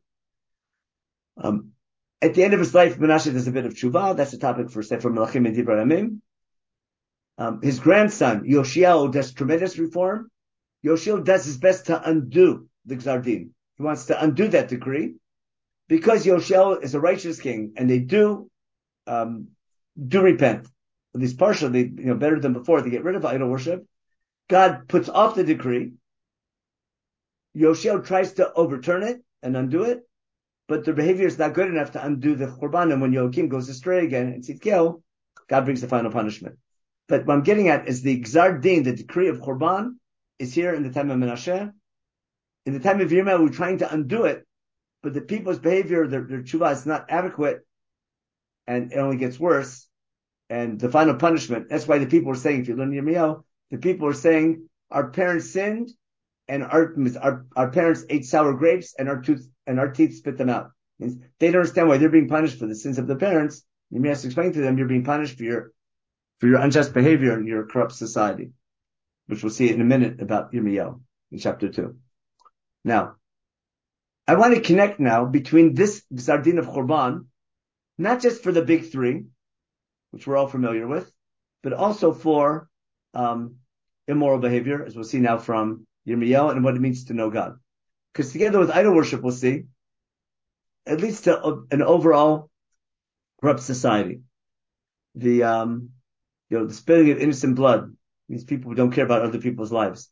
At the end of his life, Menashe does a bit of tshuva. That's a topic for Sefer Melachim and Divrei Yamim. His grandson, Yoshiel, does tremendous reform. Yoshiel does his best to undo the Gzar Din. He wants to undo that decree. Because Yoshiel is a righteous king, and they do repent, at least partially, better than before, they get rid of idol worship. God puts off the decree. Yoshiel tries to overturn it and undo it, but their behavior is not good enough to undo the Korban, and when Yoakim goes astray again and Tzidkiel, God brings the final punishment. But what I'm getting at is the Gzar Din, the decree of Korban, is here in the time of Menashe. In the time of Yirmiyah, we're trying to undo it, but the people's behavior, their tshuva is not adequate, and it only gets worse. And the final punishment, that's why the people are saying, if you learn Yirmiyahu, the people are saying, our parents sinned, and our parents ate sour grapes, and our teeth spit them out. They don't understand why they're being punished for the sins of their parents. Yirmiyahu has to explain to them, you're being punished for your unjust behavior in your corrupt society, which we'll see in a minute about Yirmiyahu in chapter 2. Now, I want to connect now between this Gzar Din of Korban, not just for the big 3, which we're all familiar with, but also for immoral behavior, as we'll see now from Yirmiyahu, and what it means to know God. Because together with idol worship, we'll see, it leads to an overall corrupt society. The spilling of innocent blood, these people who don't care about other people's lives.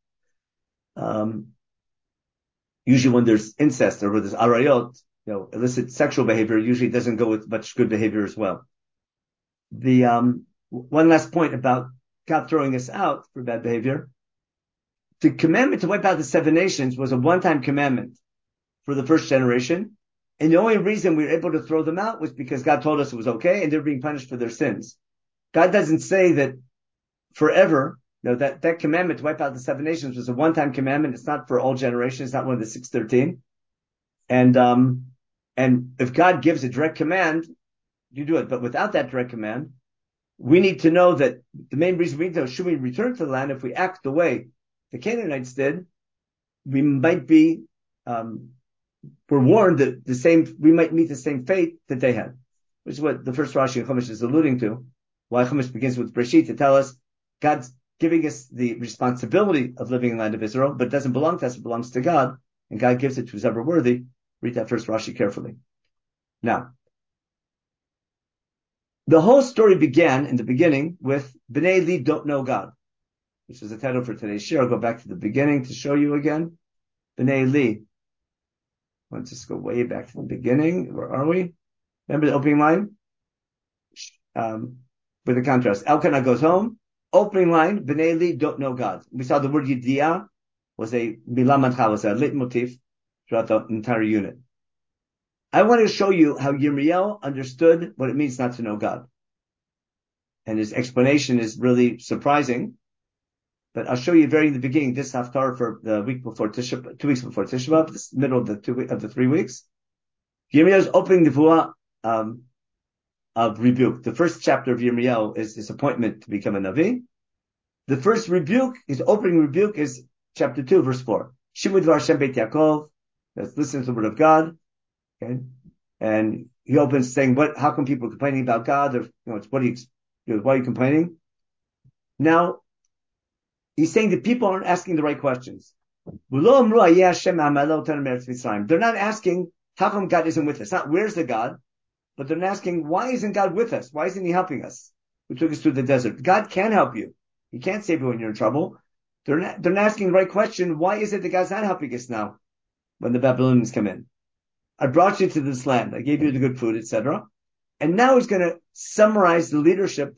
Usually when there's incest or when there's arayot, illicit sexual behavior usually doesn't go with much good behavior as well. The one last point about God throwing us out for bad behavior. The commandment to wipe out the 7 nations was a one-time commandment for the first generation, and the only reason we were able to throw them out was because God told us it was okay, and they're being punished for their sins. God doesn't say that forever. That commandment to wipe out the 7 nations was a one-time commandment. It's not for all generations. It's not one of the 613. And if God gives a direct command, you do it. But without that direct command, we need to know that the main reason we need to know, should we return to the land, if we act the way the Canaanites did, we might be, we're warned that we might meet the same fate that they had, which is what the first Rashi in Chumash is alluding to. Why Chumash begins with Breshit to tell us God's giving us the responsibility of living in the land of Israel, but it doesn't belong to us, it belongs to God, and God gives it to who's ever worthy. Read that first Rashi carefully. Now, the whole story began in the beginning with Bnei Eli don't know God, which is the title for today's shir. I'll go back to the beginning to show you again. Bnei Eli. Let's just go way back to the beginning. Where are we? Remember the opening line? With the contrast. Elkanah goes home. Opening line, Bnei Eli don't know God. We saw the word Yidiyah was a milah mancha, was a leitmotif throughout the entire unit. I want to show you how Yirmiyahu understood what it means not to know God. And his explanation is really surprising. But I'll show you very in the beginning, this haftarah for the week before 2 weeks before Tisha B'Av, this middle of the 3 weeks. Yirmiyahu's opening the nevuah, of rebuke. The first chapter of Yirmiyahu is his appointment to become a Navi. The first rebuke, his opening rebuke, is chapter 2, verse 4. Shimu Dvar Hashem Beit Yaakov. Let's listen to the word of God. Okay. And he opens saying, how come people are complaining about God? Or, why are you complaining? Now, he's saying that people aren't asking the right questions. They're not asking, how come God isn't with us? Not where's the God, but they're asking, why isn't God with us? Why isn't he helping us? Who took us through the desert? God can help you. He can't save you when you're in trouble. They're not asking the right question. Why is it that God's not helping us now when the Babylonians come in? I brought you to this land. I gave you the good food, etc. And now he's going to summarize the leadership.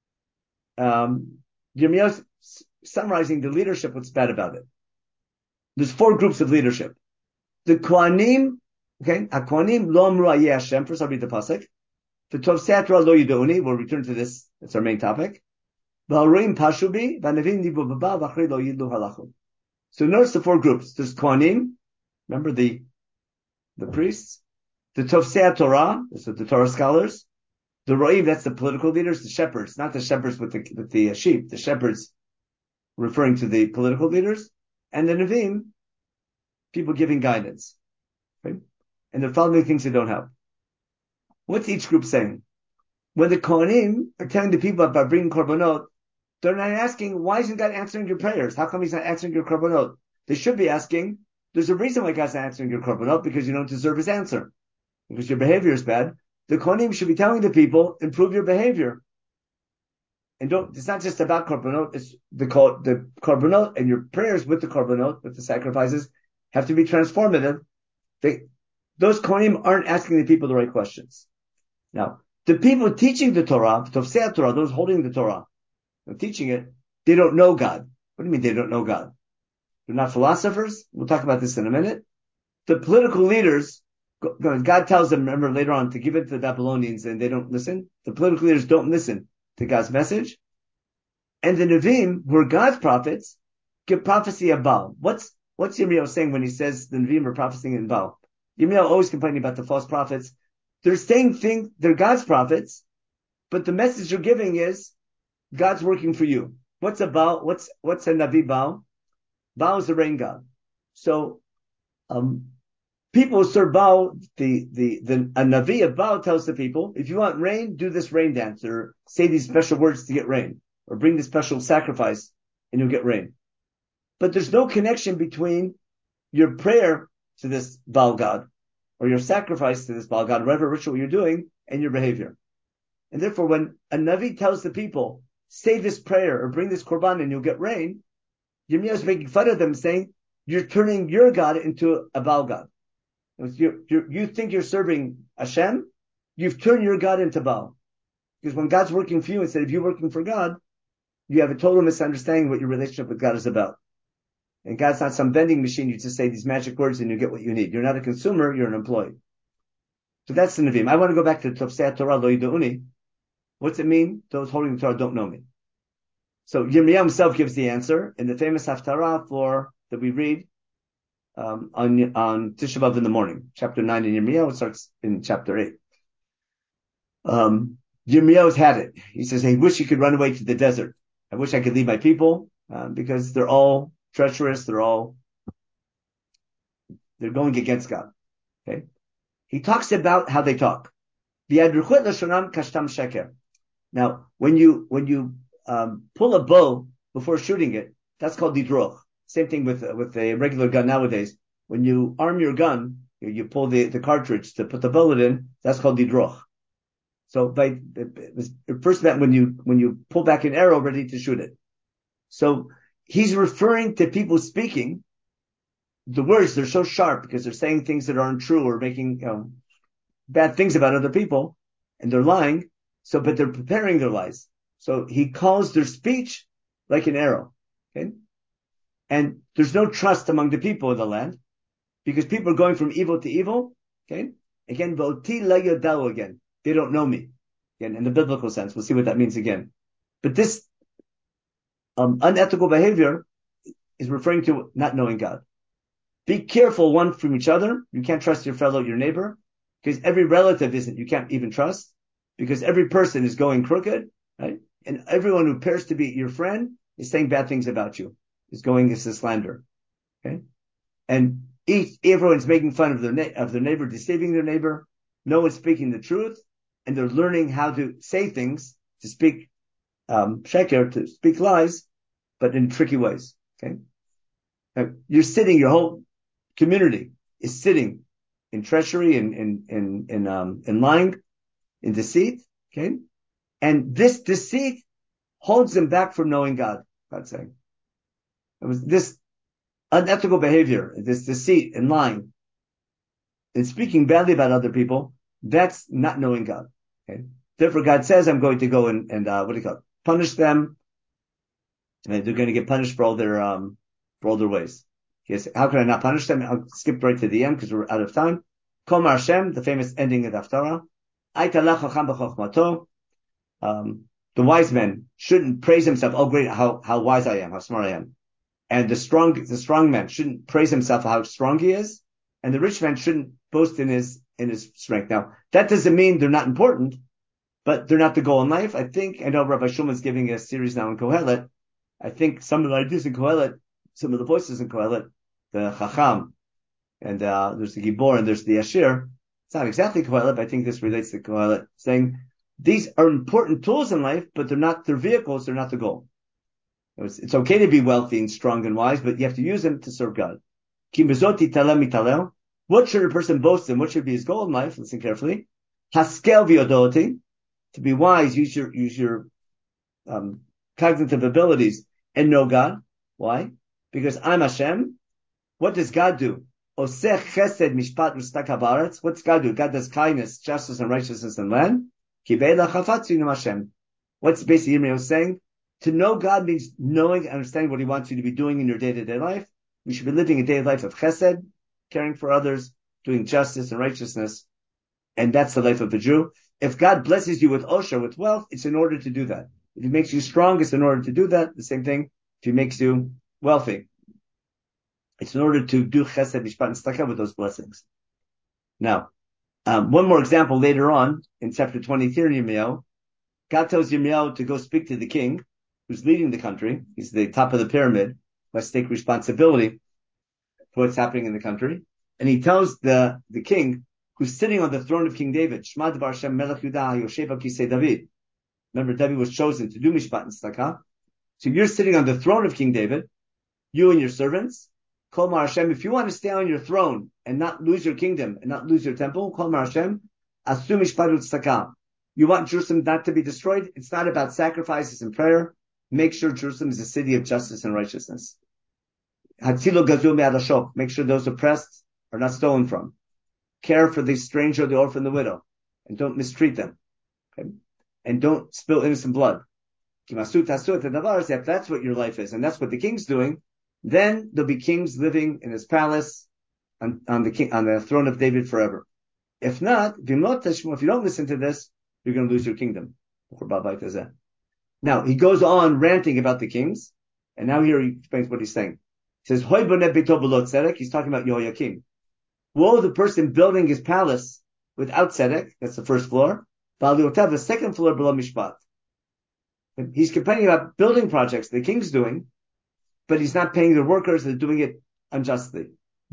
Yirmiyahu's summarizing the leadership, what's bad about it. There's 4 groups of leadership. The Kohanim, okay, HaKohanim lo amru ayeh Hashem. First I'll read the pasuk. V'tovsei Torah lo yidouni. We'll return to this. That's our main topic. V'haroim pashu bi, v'anavim nivu b'ba, v'achri lo yidlu halachu. So notice the 4 groups. There's Kohanim. Remember the priests. The Tovsei Torah. That's the Torah scholars. The Ro'im, that's the political leaders. The shepherds. Not the shepherds with the sheep. The shepherds referring to the political leaders. And the Nevi'im, people giving guidance. Right? And they're following things that don't help. What's each group saying? When the Kohanim are telling the people about bringing korbanot, they're not asking, why isn't God answering your prayers? How come he's not answering your korbanot? They should be asking, there's a reason why God's not answering your korbanot, because you don't deserve his answer. Because your behavior is bad. The Kohanim should be telling the people, improve your behavior. And it's not just about korbanot, it's the korbanot and your prayers with the korbanot, with the sacrifices, have to be transformative. Those Kohanim aren't asking the people the right questions. Now, the people teaching the Torah, Tovsei Torah, those holding the Torah, and teaching it, they don't know God. What do you mean they don't know God? They're not philosophers? We'll talk about this in a minute. The political leaders, God tells them, remember later on, to give it to the Babylonians, and they don't listen. The political leaders don't listen to God's message. And the Nevi'im, who are God's prophets, give prophecy of Baal. What's Yirmiyahu saying when he says the Nevi'im are prophesying in Baal? Yirmiyahu always complaining about the false prophets. They're saying things, they're God's prophets, but the message they're giving is, God's working for you. What's a Baal? What's a Navi Baal? Baal is the rain god. So, people serve Baal, a Navi of Baal tells the people, if you want rain, do this rain dance, or say these special words to get rain, or bring this special sacrifice, and you'll get rain. But there's no connection between your prayer to this Baal god, or your sacrifice to this Baal god, whatever ritual you're doing, and your behavior. And therefore, when a Navi tells the people, say this prayer, or bring this korban, and you'll get rain, Yirmiyahu is making fun of them, saying, you're turning your God into a Baal god. You think you're serving Hashem, you've turned your God into Baal. Because when God's working for you, instead of you working for God, you have a total misunderstanding of what your relationship with God is about. And God's not some vending machine, you just say these magic words and you get what you need. You're not a consumer, you're an employee. So that's the Nevi'im. I want to go back to Tovsei Torah lo yidouni. What's it mean? Those holding the Torah don't know me. So Yirmiyahu himself gives the answer in the famous Haftarah that we read on Tisha B'Av in the morning, chapter 9 in Yirmiyahu. It starts in chapter 8. Yirmiyahu's had it. He says, I wish he could run away to the desert. I wish I could leave my people, because they're all treacherous. They're going against God. Okay. He talks about how they talk. Now, when you pull a bow before shooting it, that's called didroch. Same thing with a regular gun nowadays. When you arm your gun, you pull the cartridge to put the bullet in, that's called didroch. So it first meant when you pull back an arrow ready to shoot it. So he's referring to people speaking. The words, they're so sharp because they're saying things that aren't true or making bad things about other people, and they're lying. But they're preparing their lies. So he calls their speech like an arrow. Okay? And there's no trust among the people of the land because people are going from evil to evil. Okay? Again, v'oti la yodalu again. They don't know me. Again, in the biblical sense. We'll see what that means again. But this unethical behavior is referring to not knowing God. Be careful one from each other. You can't trust your neighbor, because every relative you can't even trust. because every person is going crooked, right? And everyone who appears to be your friend is saying bad things about you. It's a slander. Okay? And everyone's making fun of their neighbor, deceiving their neighbor. No one's speaking the truth, and they're learning how to say things, to speak sheker, to speak lies, but in tricky ways. Okay? Now, your whole community is sitting in treachery, in lying, in deceit. Okay? And this deceit holds them back from knowing God. God's saying. It was this unethical behavior, this deceit and lying, and speaking badly about other people. That's not knowing God. Okay? Therefore, God says, "I'm going to go and punish them, and they're going to get punished for all their ways." Yes, how can I not punish them? I'll skip right to the end because we're out of time. Kol Mar Hashem, the famous ending of Haftarah. The wise man shouldn't praise himself. Oh, great! How wise I am! How smart I am! And the strong man shouldn't praise himself how strong he is, and the rich man shouldn't boast in his strength. Now, that doesn't mean they're not important, but they're not the goal in life. I know Rabbi Shulman's giving a series now in Kohelet. I think some of the ideas in Kohelet, some of the voices in Kohelet, the Chacham, and there's the Gibor and there's the Ashir. It's not exactly Kohelet, but I think this relates to Kohelet, saying these are important tools in life, but they're vehicles, they're not the goal. It's okay to be wealthy and strong and wise, but you have to use them to serve God. What should a person boast in? What should be his goal in life? Listen carefully. Haskel v'yodolati, to be wise, use your cognitive abilities and know God. Why? Because I'm Hashem. What does God do? Osech chesed mishpat v'stak haaretz. What's God do? God does kindness, justice, and righteousness in land. Kibei lachafatzu Hashem. What's basically Yirmiyahu saying? To know God means knowing and understanding what He wants you to be doing in your day-to-day life. We should be living a day life of chesed, caring for others, doing justice and righteousness. And that's the life of a Jew. If God blesses you with osher, with wealth, it's in order to do that. If He makes you strong, it's in order to do that. The same thing if He makes you wealthy. It's in order to do chesed, mishpat, and tzedakah with those blessings. Now, one more example later on in chapter 23 in Yirmiyahu. God tells Yirmiyahu to go speak to the king who's leading the country. He's the top of the pyramid, must take responsibility for what's happening in the country. And he tells the king who's sitting on the throne of King David, Shema Devar Hashem Melech Yudah Yoshev al Kisei David. Remember, David was chosen to do mishpat and tzedakah. So you're sitting on the throne of King David, you and your servants. Kol Mar Hashem, if you want to stay on your throne and not lose your kingdom and not lose your temple, Kol Mar Hashem, Asu Mishpat Tzedakah. You want Jerusalem not to be destroyed? It's not about sacrifices and prayer. Make sure Jerusalem is a city of justice and righteousness. Hatzilo Gazul Me'ad Hashok. Make sure those oppressed are not stolen from. Care for the stranger, the orphan, the widow, and don't mistreat them. Okay? And don't spill innocent blood. If that's what your life is, and that's what the king's doing, then there'll be kings living in his palace on the throne of David forever. If not, if you don't listen to this, you're going to lose your kingdom. Now, he goes on ranting about the kings, and now here he explains what he's saying. He says, he's talking about Yehoiakim. Woe the person building his palace without tzedek, that's the first floor, the second floor below mishpat. He's complaining about building projects the king's doing, but he's not paying the workers that are doing it unjustly.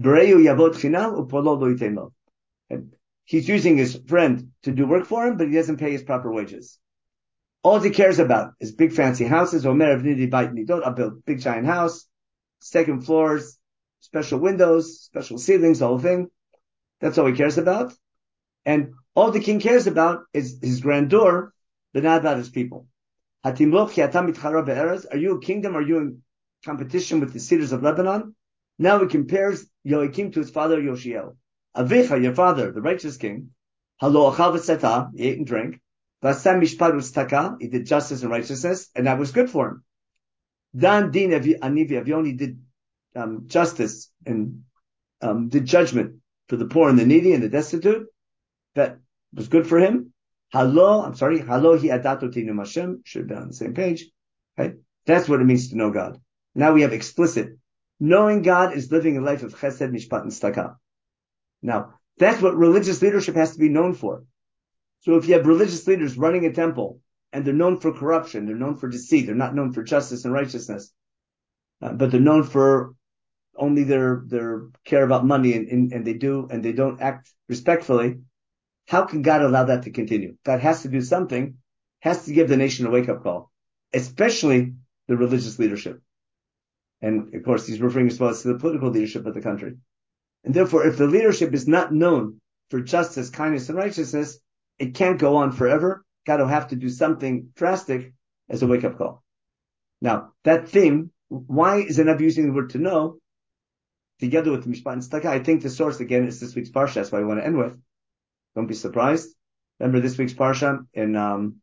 He's using his friend to do work for him, but he doesn't pay his proper wages. All he cares about is big fancy houses. I'll build big giant house, second floors, special windows, special ceilings, the whole thing. That's all he cares about. And all the king cares about is his grandeur, but not about his people. Are you a kingdom? Are you in competition with the cedars of Lebanon? Now he compares Yoakim to his father Yoshiel. Avicha, your father, the righteous king, he ate and drank. He did justice and righteousness, and that was good for him. Dan din Avion, he did justice and did judgment for the poor and the needy and the destitute. That was good for him. Halo hi adatotinu Hashem, should have been on the same page. Right? That's what it means to know God. Now we have explicit. Knowing God is living a life of chesed, mishpat, and tzedakah. Now, that's what religious leadership has to be known for. So if you have religious leaders running a temple and they're known for corruption, they're known for deceit, they're not known for justice and righteousness, but they're known for only their care about money and they don't act respectfully, how can God allow that to continue? God has to do something, has to give the nation a wake-up call, especially the religious leadership. And of course, he's referring as well as to the political leadership of the country. And therefore, if the leadership is not known for justice, kindness, and righteousness, it can't go on forever. God will have to do something drastic as a wake-up call. Now, that theme, why is the Nabi using the word to know together with Mishpat and Tzedakah? I think the source, again, is this week's Parsha. That's what I want to end with. Don't be surprised. Remember this week's Parsha in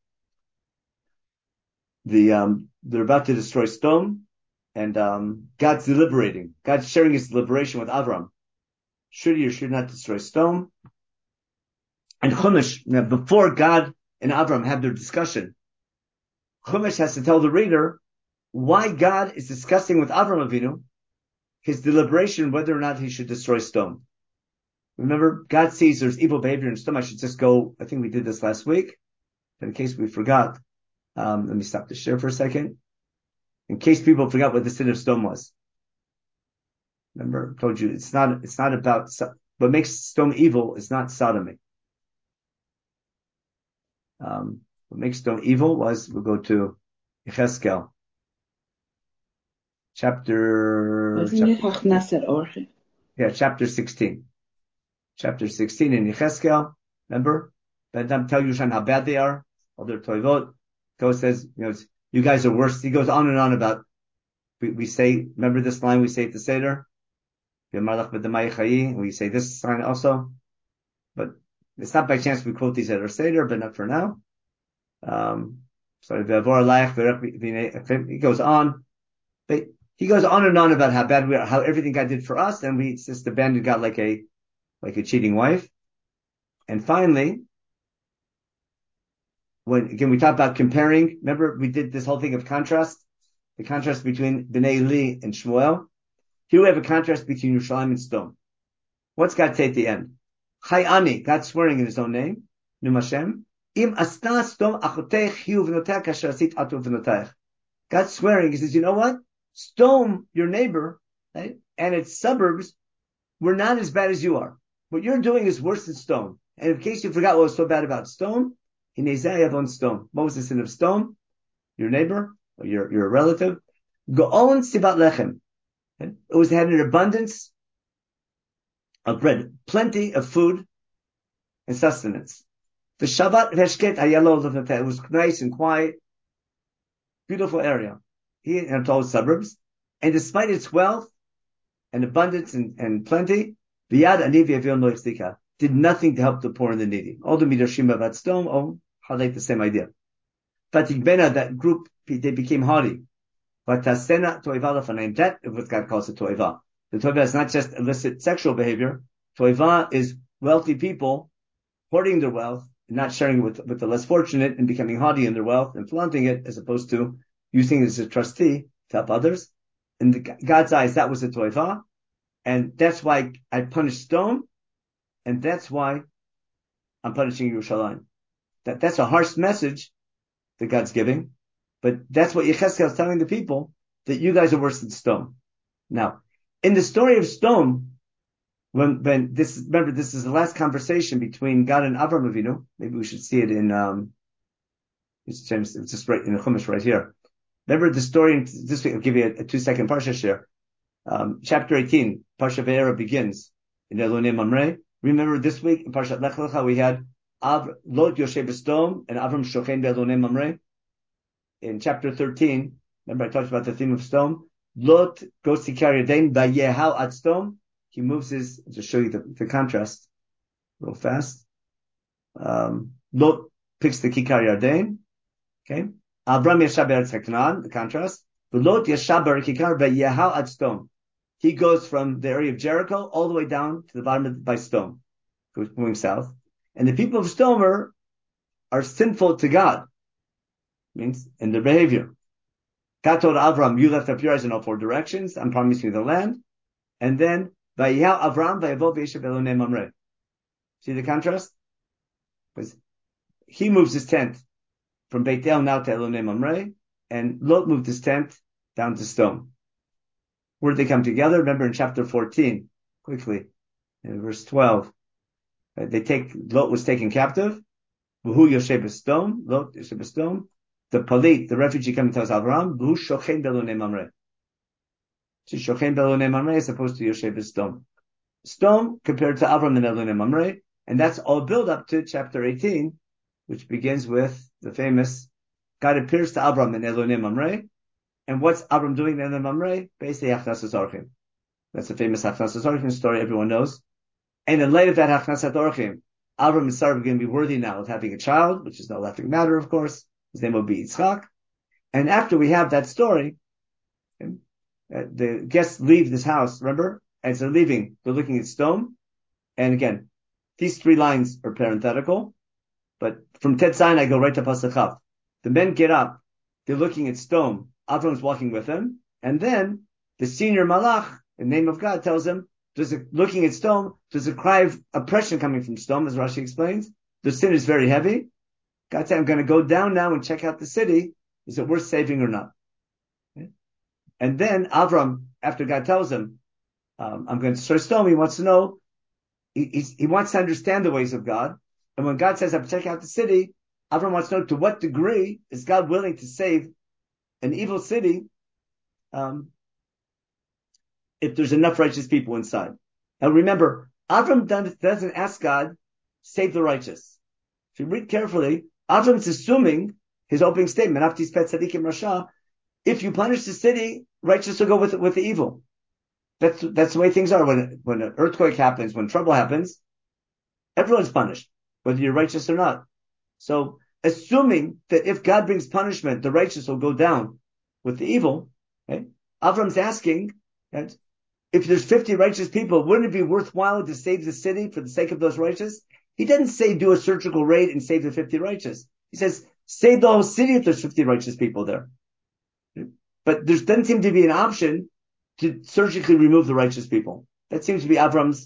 they're about to destroy Sodom, and God's deliberating. God's sharing his deliberation with Avram. Should he or should not destroy Sodom? And Chumash, now before God and Avram have their discussion, Chumash has to tell the reader why God is discussing with Avram Avinu his deliberation whether or not he should destroy Sodom. Remember, God sees there's evil behavior in Sodom. I should just go, I think we did this last week, but in case we forgot, let me stop the share for a second. In case people forgot what the sin of Sodom was. Remember, I told you, it's not about, what makes Sodom evil is not sodomy. What makes Sodom evil was, we'll go to Yechezkel. Chapter 16. Chapter 16 in Yechezkel. Remember? Them tell Yushan how bad they are. All their toivot. God says, you guys are worse. He goes on and on about, we say, remember this line we say at the Seder? We say this line also. But it's not by chance we quote these at our Seder, but not for now. He goes on. But he goes on and on about how bad we are, how everything God did for us, and we just abandoned God like a cheating wife. And finally, when we talk about comparing, remember we did this whole thing of contrast, the contrast between Bnei Eli and Shmuel. Here we have a contrast between Yerushalayim and Sodom. What's God say at the end? Chai Ani, God swearing in his own name, Num Hashem, Im asta Sodom achotech hiu v'notech asher asit atu v'notech. God swearing, he says, you know what? Sodom, your neighbor, right, and its suburbs were not as bad as you are. What you're doing is worse than Sodom. And in case you forgot what was so bad about Sodom, in Isaiah on Sodom. What was the sin of Sodom? Your neighbor, or your relative. Go'on sibat lechem. It had an abundance of bread, plenty of food and sustenance. The Shabbat veshket ayalol, it was nice and quiet, beautiful area. Here in all suburbs. And despite its wealth and abundance and plenty, V'yad ani v'yavion lo yifzika, did nothing to help the poor and the needy. All the midrashim about Sodom highlight the same idea. Vatigbena, that group, they became haughty. Vatasena toiva lefanaim, that is what God calls a toiva. The toiva is not just illicit sexual behavior. Toiva is wealthy people hoarding their wealth and not sharing it with the less fortunate and becoming haughty in their wealth and flaunting it as opposed to using it as a trustee to help others. In God's eyes, that was a toiva. And that's why I punished Sodom, and that's why I'm punishing Yerushalayim. That's a harsh message that God's giving, but that's what Yechezkel is telling the people, that you guys are worse than Sodom. Now, in the story of Sodom, when this is the last conversation between God and Avram Avinu. Maybe we should see it in, it's just right in the Chumash right here. Remember the story this week, I'll give you a 2-second Parsha share. Chapter 18, Parsha Ve'era begins in Elonei Mamre. Remember this week in Parshat Lech Lecha we had Lot Yoshe B'Sodom and Avram Shochen Be'Elonei Mamre. In chapter 13, remember I talked about the theme of Sodom. Lot goes to Kikar Yarden Vayehal at Sodom. He moves to show you the contrast real fast. Lot picks the Kikar Yarden. Okay. Avram Yashab Eretz HaKanan, the contrast. Lot Yashab Kikar Vayehal at Sodom. He goes from the area of Jericho all the way down to the bottom by Sodom, moving south. And the people of Sodom are sinful to God. Means in their behavior. God told Avram, you lift up your eyes in all 4 directions. I'm promising you the land. And then, Vayihal Avram Vayavo V'Yeshav Elonei Mamre. See the contrast? Because he moves his tent from Beit El now to Elonei Mamre, and Lot moved his tent down to Stone. Where did they come together? Remember in chapter 14, quickly, in verse 12, Lot was taken captive. V'hu Yoshe B'Stone, Lot Yoshe B'Stone. The Palit, the refugee, coming to Avraham, V'hu Shochen Belonei Mamre. So Shochen Belonei Mamre is opposed to Yoshe B'Stone. Stone compared to Avram and Elonei Mamre, and that's all build up to chapter 18, which begins with the famous God appears to Avram in Elonei Mamre. And what's Avram doing in Elonei Mamre? Basically, Hachnasas Orchim. That's the famous Hachnasas Orchim story everyone knows. And in light of that Hachnasas Orchim, Avram and Sarah are going to be worthy now of having a child, which is no laughing matter, of course. His name will be Yitzchak. And after we have that story, the guests leave this house, remember? As they're leaving, they're looking at Stone. And again, these 3 lines are parenthetical, but from Tet Zayin I go right to Pasuk Chav. The men get up, they're looking at Stone. Avram's walking with him, and then the senior malach, in the name of God, tells him, looking at Stone, there's a cry of oppression coming from Stone, as Rashi explains. The sin is very heavy. God said, I'm going to go down now and check out the city. Is it worth saving or not? Okay. And then Avram, after God tells him, I'm going to destroy Stone, he wants to know, he wants to understand the ways of God. And when God says, I'm checking out the city, Avram wants to know to what degree is God willing to save an evil city, if there's enough righteous people inside. Now remember, Avram doesn't ask God, save the righteous. If you read carefully, Avram's assuming his opening statement, Aftis Pet Tzadikim Rasha, if you punish the city, righteous will go with the evil. That's the way things are. When an earthquake happens, when trouble happens, everyone's punished, whether you're righteous or not. So, assuming that if God brings punishment, the righteous will go down with the evil, okay? Avram's asking that if there's 50 righteous people, wouldn't it be worthwhile to save the city for the sake of those righteous? He doesn't say do a surgical raid and save the 50 righteous. He says save the whole city if there's 50 righteous people there. But there doesn't seem to be an option to surgically remove the righteous people. That seems to be Avram's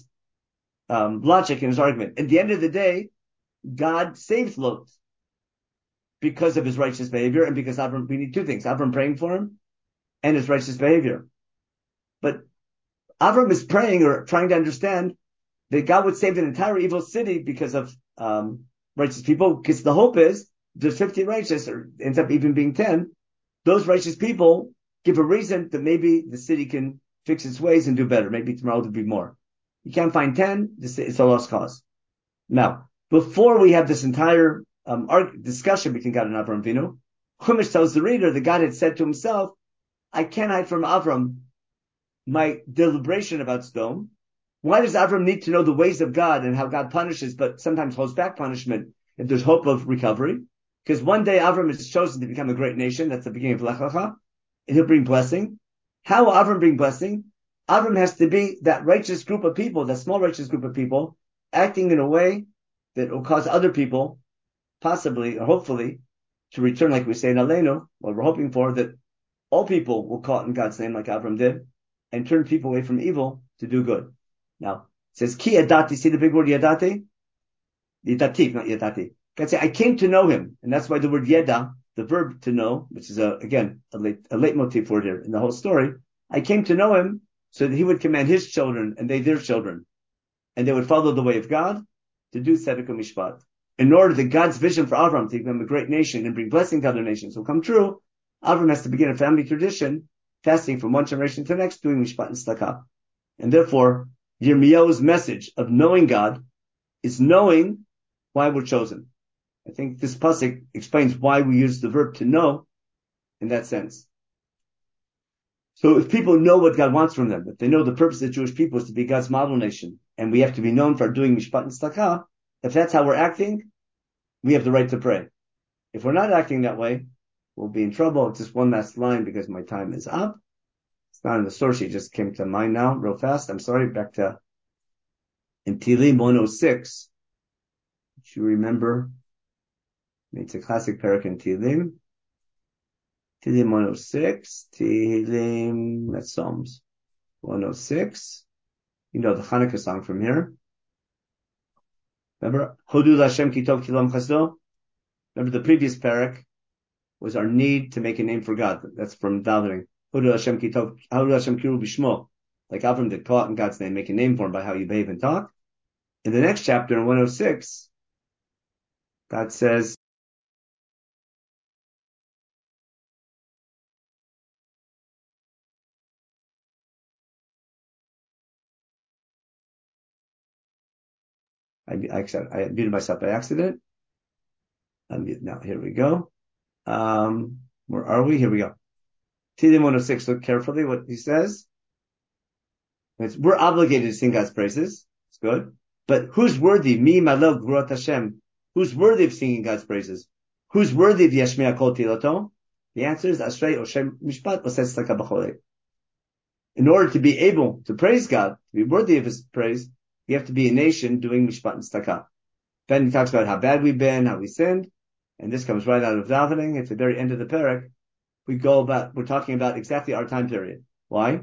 logic in his argument. At the end of the day, God saves Lot because of his righteous behavior, and because Avram, we need 2 things: Avram praying for him and his righteous behavior. But Avram is praying or trying to understand that God would save an entire evil city because of righteous people, because the hope is there's 50 righteous, or ends up even being 10. Those righteous people give a reason that maybe the city can fix its ways and do better. Maybe tomorrow there'll be more. You can't find 10, it's a lost cause. Now, before we have this entire discussion between God and Avram Avinu, Chumash tells the reader that God had said to himself, I can't hide from Avram my deliberation about Sodom. Why does Avram need to know the ways of God and how God punishes, but sometimes holds back punishment if there's hope of recovery? Because one day Avram is chosen to become a great nation. That's the beginning of Lech Lecha. And he'll bring blessing. How will Avram bring blessing? Avram has to be that righteous group of people, that small righteous group of people, acting in a way that will cause other people, possibly or hopefully, to return, like we say in Aleinu, what we're hoping for, that all people will call it in God's name like Avram did, and turn people away from evil to do good. Now, it says, Ki yadati, see the big word yadati? Yadatif, not yadati. God say, I came to know him. And that's why the word yeda, the verb to know, which is a leitmotif word here in the whole story, I came to know him so that he would command his children and they their children. And they would follow the way of God to do tzedek mishpat. In order that God's vision for Avram to become a great nation and bring blessing to other nations will come true, Avram has to begin a family tradition, fasting from one generation to the next, doing mishpat and tzedakah. And therefore, Yirmiyahu's message of knowing God is knowing why we're chosen. I think this pasuk explains why we use the verb to know in that sense. So if people know what God wants from them, if they know the purpose of the Jewish people is to be God's model nation, and we have to be known for doing mishpat and tzedakah, if that's how we're acting, we have the right to pray. If we're not acting that way, we'll be in trouble. It's just one last line because my time is up. It's not in the source. It just came to mind now real fast. I'm sorry. Back to in Tehillim 106. If you remember, it's a classic parak in Tehillim. Tehillim 106. Tehillim, that's Psalms 106. You know the Hanukkah song from here. Remember? Hodu Lashem Kitov Kilam Chasdo. Remember the previous parak was our need to make a name for God. That's from davening. Hudu Hashem kiru bishmo. Like Avram did, call out in God's name, make a name for him by how you behave and talk. In the next chapter, in 106, God says, I muted myself by accident. Now, here we go. Where are we? Here we go. Tehillim 106, look carefully what he says. We're obligated to sing God's praises. It's good. But who's worthy? Mi malel gvurat Hashem. Who's worthy of singing God's praises? Who's worthy of yashmiya kol tilato? The answer is Ashrei Oshem Mishpat Oseh Tzedakah B'Cholei. In order to be able to praise God, to be worthy of His praise, you have to be a nation doing Mishpat and Tzedakah. Then he talks about how bad we've been, how we sinned, and this comes right out of davening. At the very end of the parak, we're talking about exactly our time period. Why?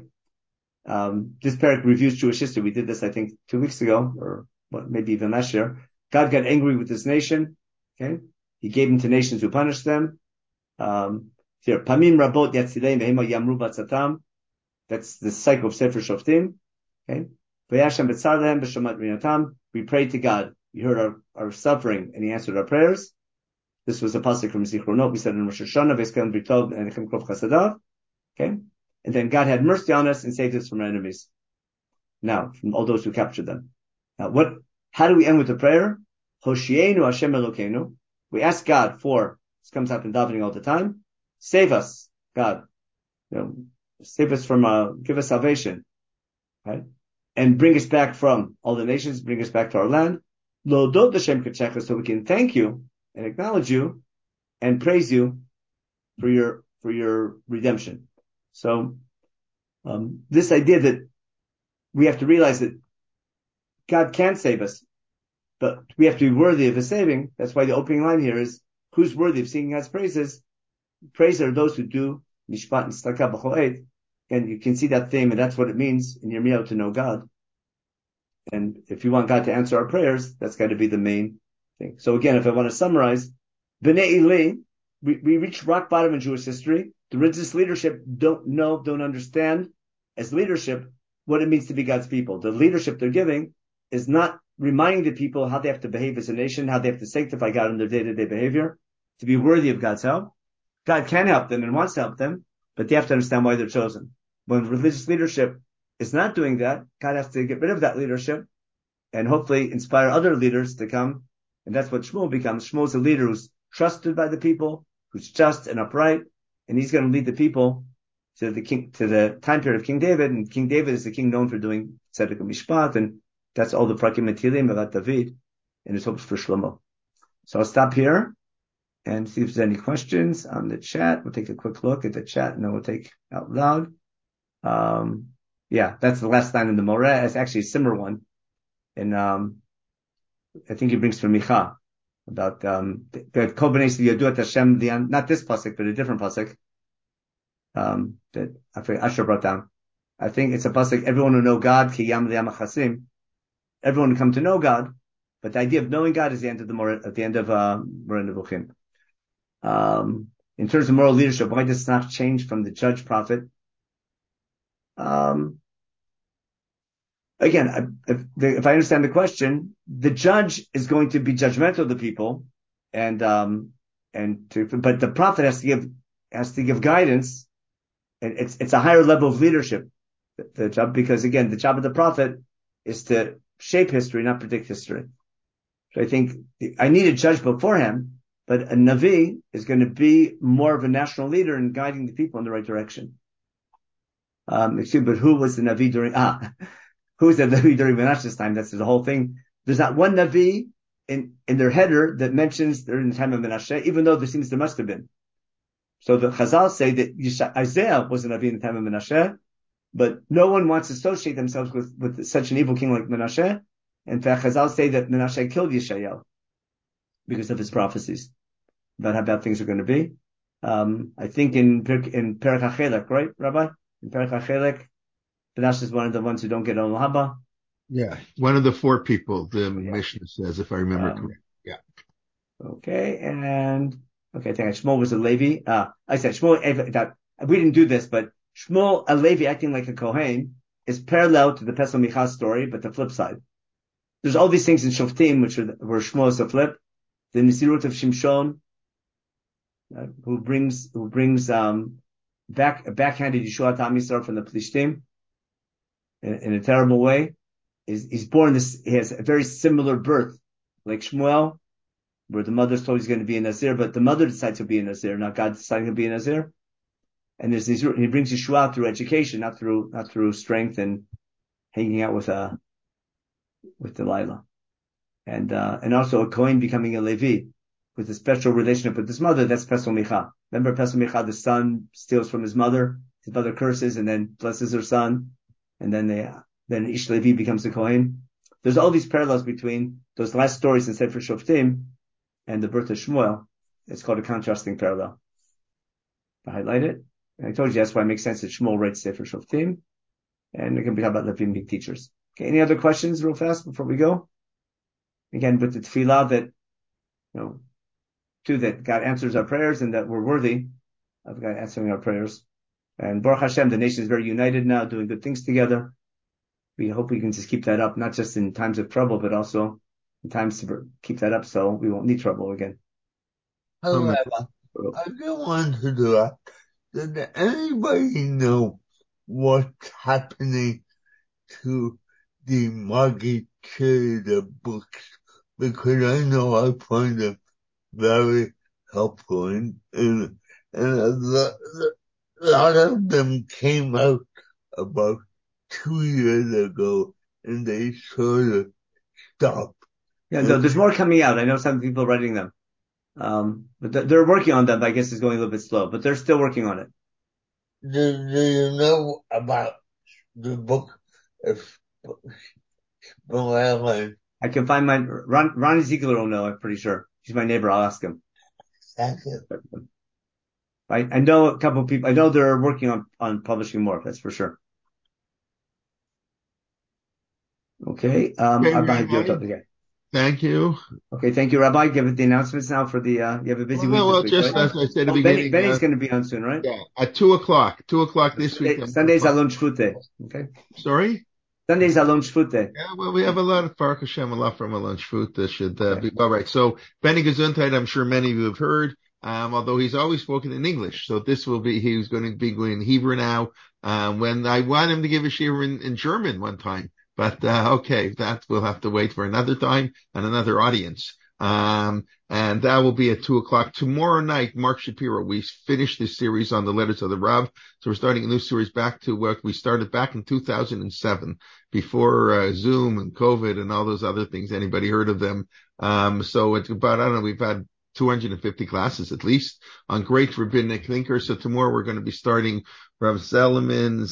This parak reviews Jewish history. We did this, I think, 2 weeks ago, or maybe even last year. God got angry with this nation. Okay, He gave them to nations who punished them. Here, Pamim Rabot Yatzilei Mehema Yamru Batzatam. That's the cycle of Sefer Shoftim. Okay, Vayashem Betzarlehem B'Shomat Rinatam. We prayed to God. He heard our suffering, and He answered our prayers. This was a pasuk from Zichronot. We said in Rosh Hashanah, V'eskel Britov and Echem Krov Chasadav. Okay, and then God had mercy on us and saved us from our enemies. Now, from all those who captured them. Now, how do we end with the prayer? Hoshienu Hashem Elokeinu. We ask God for, this comes up in davening all the time, save us, God. Save us from, give us salvation. Right? And bring us back from all the nations, bring us back to our land. Lodot Hashem Kachecha, so we can thank you and acknowledge you and praise you for your redemption. So, this idea that we have to realize that God can save us, but we have to be worthy of His saving. That's why the opening line here is, who's worthy of singing God's praises? Praise are those who do Mishpat and Tzedakah B'Chol Eit. And you can see that theme, and that's what it means in Yirmiyahu to know God. And if you want God to answer our prayers, that's got to be the main thing. So again, if I want to summarize, B'nai Eli, we reached rock bottom in Jewish history. The religious leadership don't understand as leadership what it means to be God's people. The leadership they're giving is not reminding the people how they have to behave as a nation, how they have to sanctify God in their day-to-day behavior, to be worthy of God's help. God can help them and wants to help them, but they have to understand why they're chosen. When religious leadership is not doing that, God has to get rid of that leadership and hopefully inspire other leaders to come. And that's what Shmuel becomes. Shmuel is a leader who's trusted by the people, who's just and upright, and he's going to lead the people to the time period of King David. And King David is the king known for doing tzedek and mishpat, and that's all the prakim and tilim about David and his hopes for Shlomo. So I'll stop here and see if there's any questions on the chat. We'll take a quick look at the chat and then we'll take out loud. That's the last line in the Moreh. It's actually a similar one. And, I think he brings from Micha about, the Kol Bnei Yisrael Yadu et Hashem, not this pasuk, but a different pasuk, that Asher brought down. I think it's a pasuk, everyone will know God, Ki Yam L'Yam HaChasim. Everyone will come to know God, but the idea of knowing God is the end of the Moreh, at the end of, Moreh Nevuchim. In terms of moral leadership, why does it not change from the judge prophet? Again, if I understand the question, the judge is going to be judgmental of the people, but the prophet has to give guidance. And it's a higher level of leadership, the job, because again, the job of the prophet is to shape history, not predict history. So I think I need a judge beforehand, but a Navi is going to be more of a national leader in guiding the people in the right direction. But who was the Navi who was the Navi during Menashe's time? That's the whole thing. There's not one Navi in their header that mentions during the time of Menashe, even though there must have been. So the Chazal say that Isaiah was a Navi in the time of Menashe, but no one wants to associate themselves with such an evil king like Menashe. In fact, Chazal say that Menashe killed Yeshayahu because of his prophecies about how bad things are going to be. I think in Perek HaChelek, right, Rabbi? In Perek HaChelek, Menashe is one of the ones who don't get Olam Haba. Yeah, one of the four people, the Mishnah says, if I remember correctly. Yeah. Okay, I think Shmuel was a Levi. I said Shmuel, that we didn't do this, but Shmuel, a Levi acting like a Kohen, is parallel to the Pesach Micha story, but the flip side. There's all these things in Shoftim, where Shmuel is a flip. The Nisirut of Shimshon, who brings backhanded Yeshua to Am Yisrael from the Plishtim in a terrible way. He's born this. He has a very similar birth, like Shmuel, where the mother's told he's going to be a Nazir, but the mother decides to be a Nazir, not God deciding to be a Nazir. And he brings Yeshua through education, not through strength and hanging out with Delilah. And also a Kohen becoming a Levi with a special relationship with his mother. That's Pesach Micha. Remember Pesach Micha, the son steals from his mother curses and then blesses her son. And then Ish Levi becomes a Kohen. There's all these parallels between those last stories in Sefer Shoftim and the birth of Shmuel. It's called a contrasting parallel. I highlight it. And I told you that's why it makes sense that Shmuel writes Sefer Shoftim. And we're going to be talking about Levim being teachers. Okay, any other questions real fast before we go? Again, with the tefillah that, that God answers our prayers and that we're worthy of God answering our prayers. And Baruch Hashem, the nation is very united now, doing good things together. We hope we can just keep that up, not just in times of trouble, but also in times to keep that up so we won't need trouble again. However, I just want to do that. Does anybody know what's happening to the Margit Charity books? Because I know I find them very helpful and a lot of them came out about 2 years ago and they sort of stopped. Yeah, there's more coming out. I know some people writing them. But they're working on them. I guess it's going a little bit slow, but they're still working on it. Do you know about the book of Shmuel? I can find Ronnie Ziegler will know, I'm pretty sure. He's my neighbor. I'll ask him. Thank you. I know a couple of people. I know they're working on publishing more. That's for sure. Okay. Okay. Thank you. Okay. Thank you, Rabbi. Give the announcements now for the, you have a busy week. Well, this just week, right? as I said at the beginning. Benny's going to be on soon, right? Yeah. At 2:00. 2:00 this week. Sunday's Alon Shvute. Okay. Sorry? Sunday's Alon Shvute. Yeah, well, we have a lot of Baruch Hashem, a lot from Alon Shvut that should be all right. So, Benny Gesundheit, I'm sure many of you have heard, although he's always spoken in English. So he's going to be going in Hebrew now. When I want him to give a shiur in German one time. But, okay, that we'll have to wait for another time and another audience. And that will be at 2:00 tomorrow night. Mark Shapiro. We finished this series on the letters of the Rav. So we're starting a new series back to what we started back in 2007 before, Zoom and COVID and all those other things. Anybody heard of them? So it's about, I don't know, we've had 250 classes at least on great rabbinic thinkers. So tomorrow we're going to be starting Rav Seligman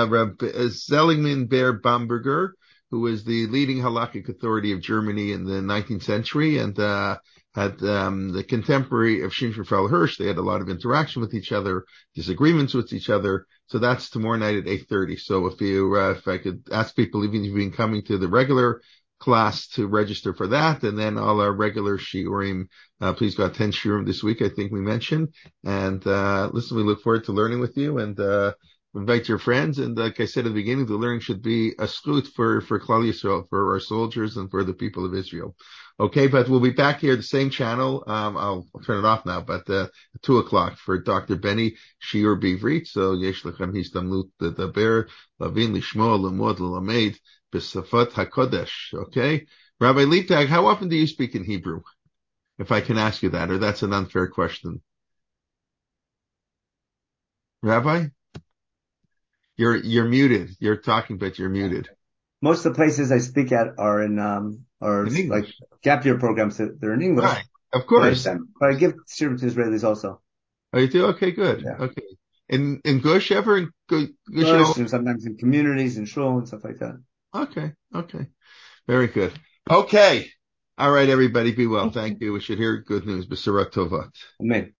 Ber Bamberger, who is the leading halakhic authority of Germany in the 19th century and had the contemporary of Shimshon Raphael Hirsch. They had a lot of interaction with each other, disagreements with each other. So that's tomorrow night at 8:30. So if I could ask people, even if you've been coming to the regular class, to register for that, and then all our regular shiurim, please go attend shiurim this week, I think we mentioned. And listen, we look forward to learning with you, and invite your friends. And like I said at the beginning, the learning should be a schut for Klal Yisrael, for our soldiers and for the people of Israel. Okay, but we'll be back here, the same channel. I'll turn it off now, but 2:00 for Dr. Benny Shiur Bivrit. So yesh lechem histamnut ledaber, lavin lishmo, lemod, lelamed b'safat hakodesh. Okay, Rabbi Liebtag, how often do you speak in Hebrew? If I can ask you that, or that's an unfair question. Rabbi? You're muted. You're talking, but you're muted. Most of the places I speak at are in English. Like gap year programs. They're in English. Right. Of course. But I give shiur to Israelis also. Oh, you do? Okay, good. Yeah. Okay. In Gush ever? In Gush, and sometimes in communities and shul and stuff like that. Okay. Very good. Okay. All right, everybody, be well. Thank you. We should hear good news. B'sura tovat. Amen.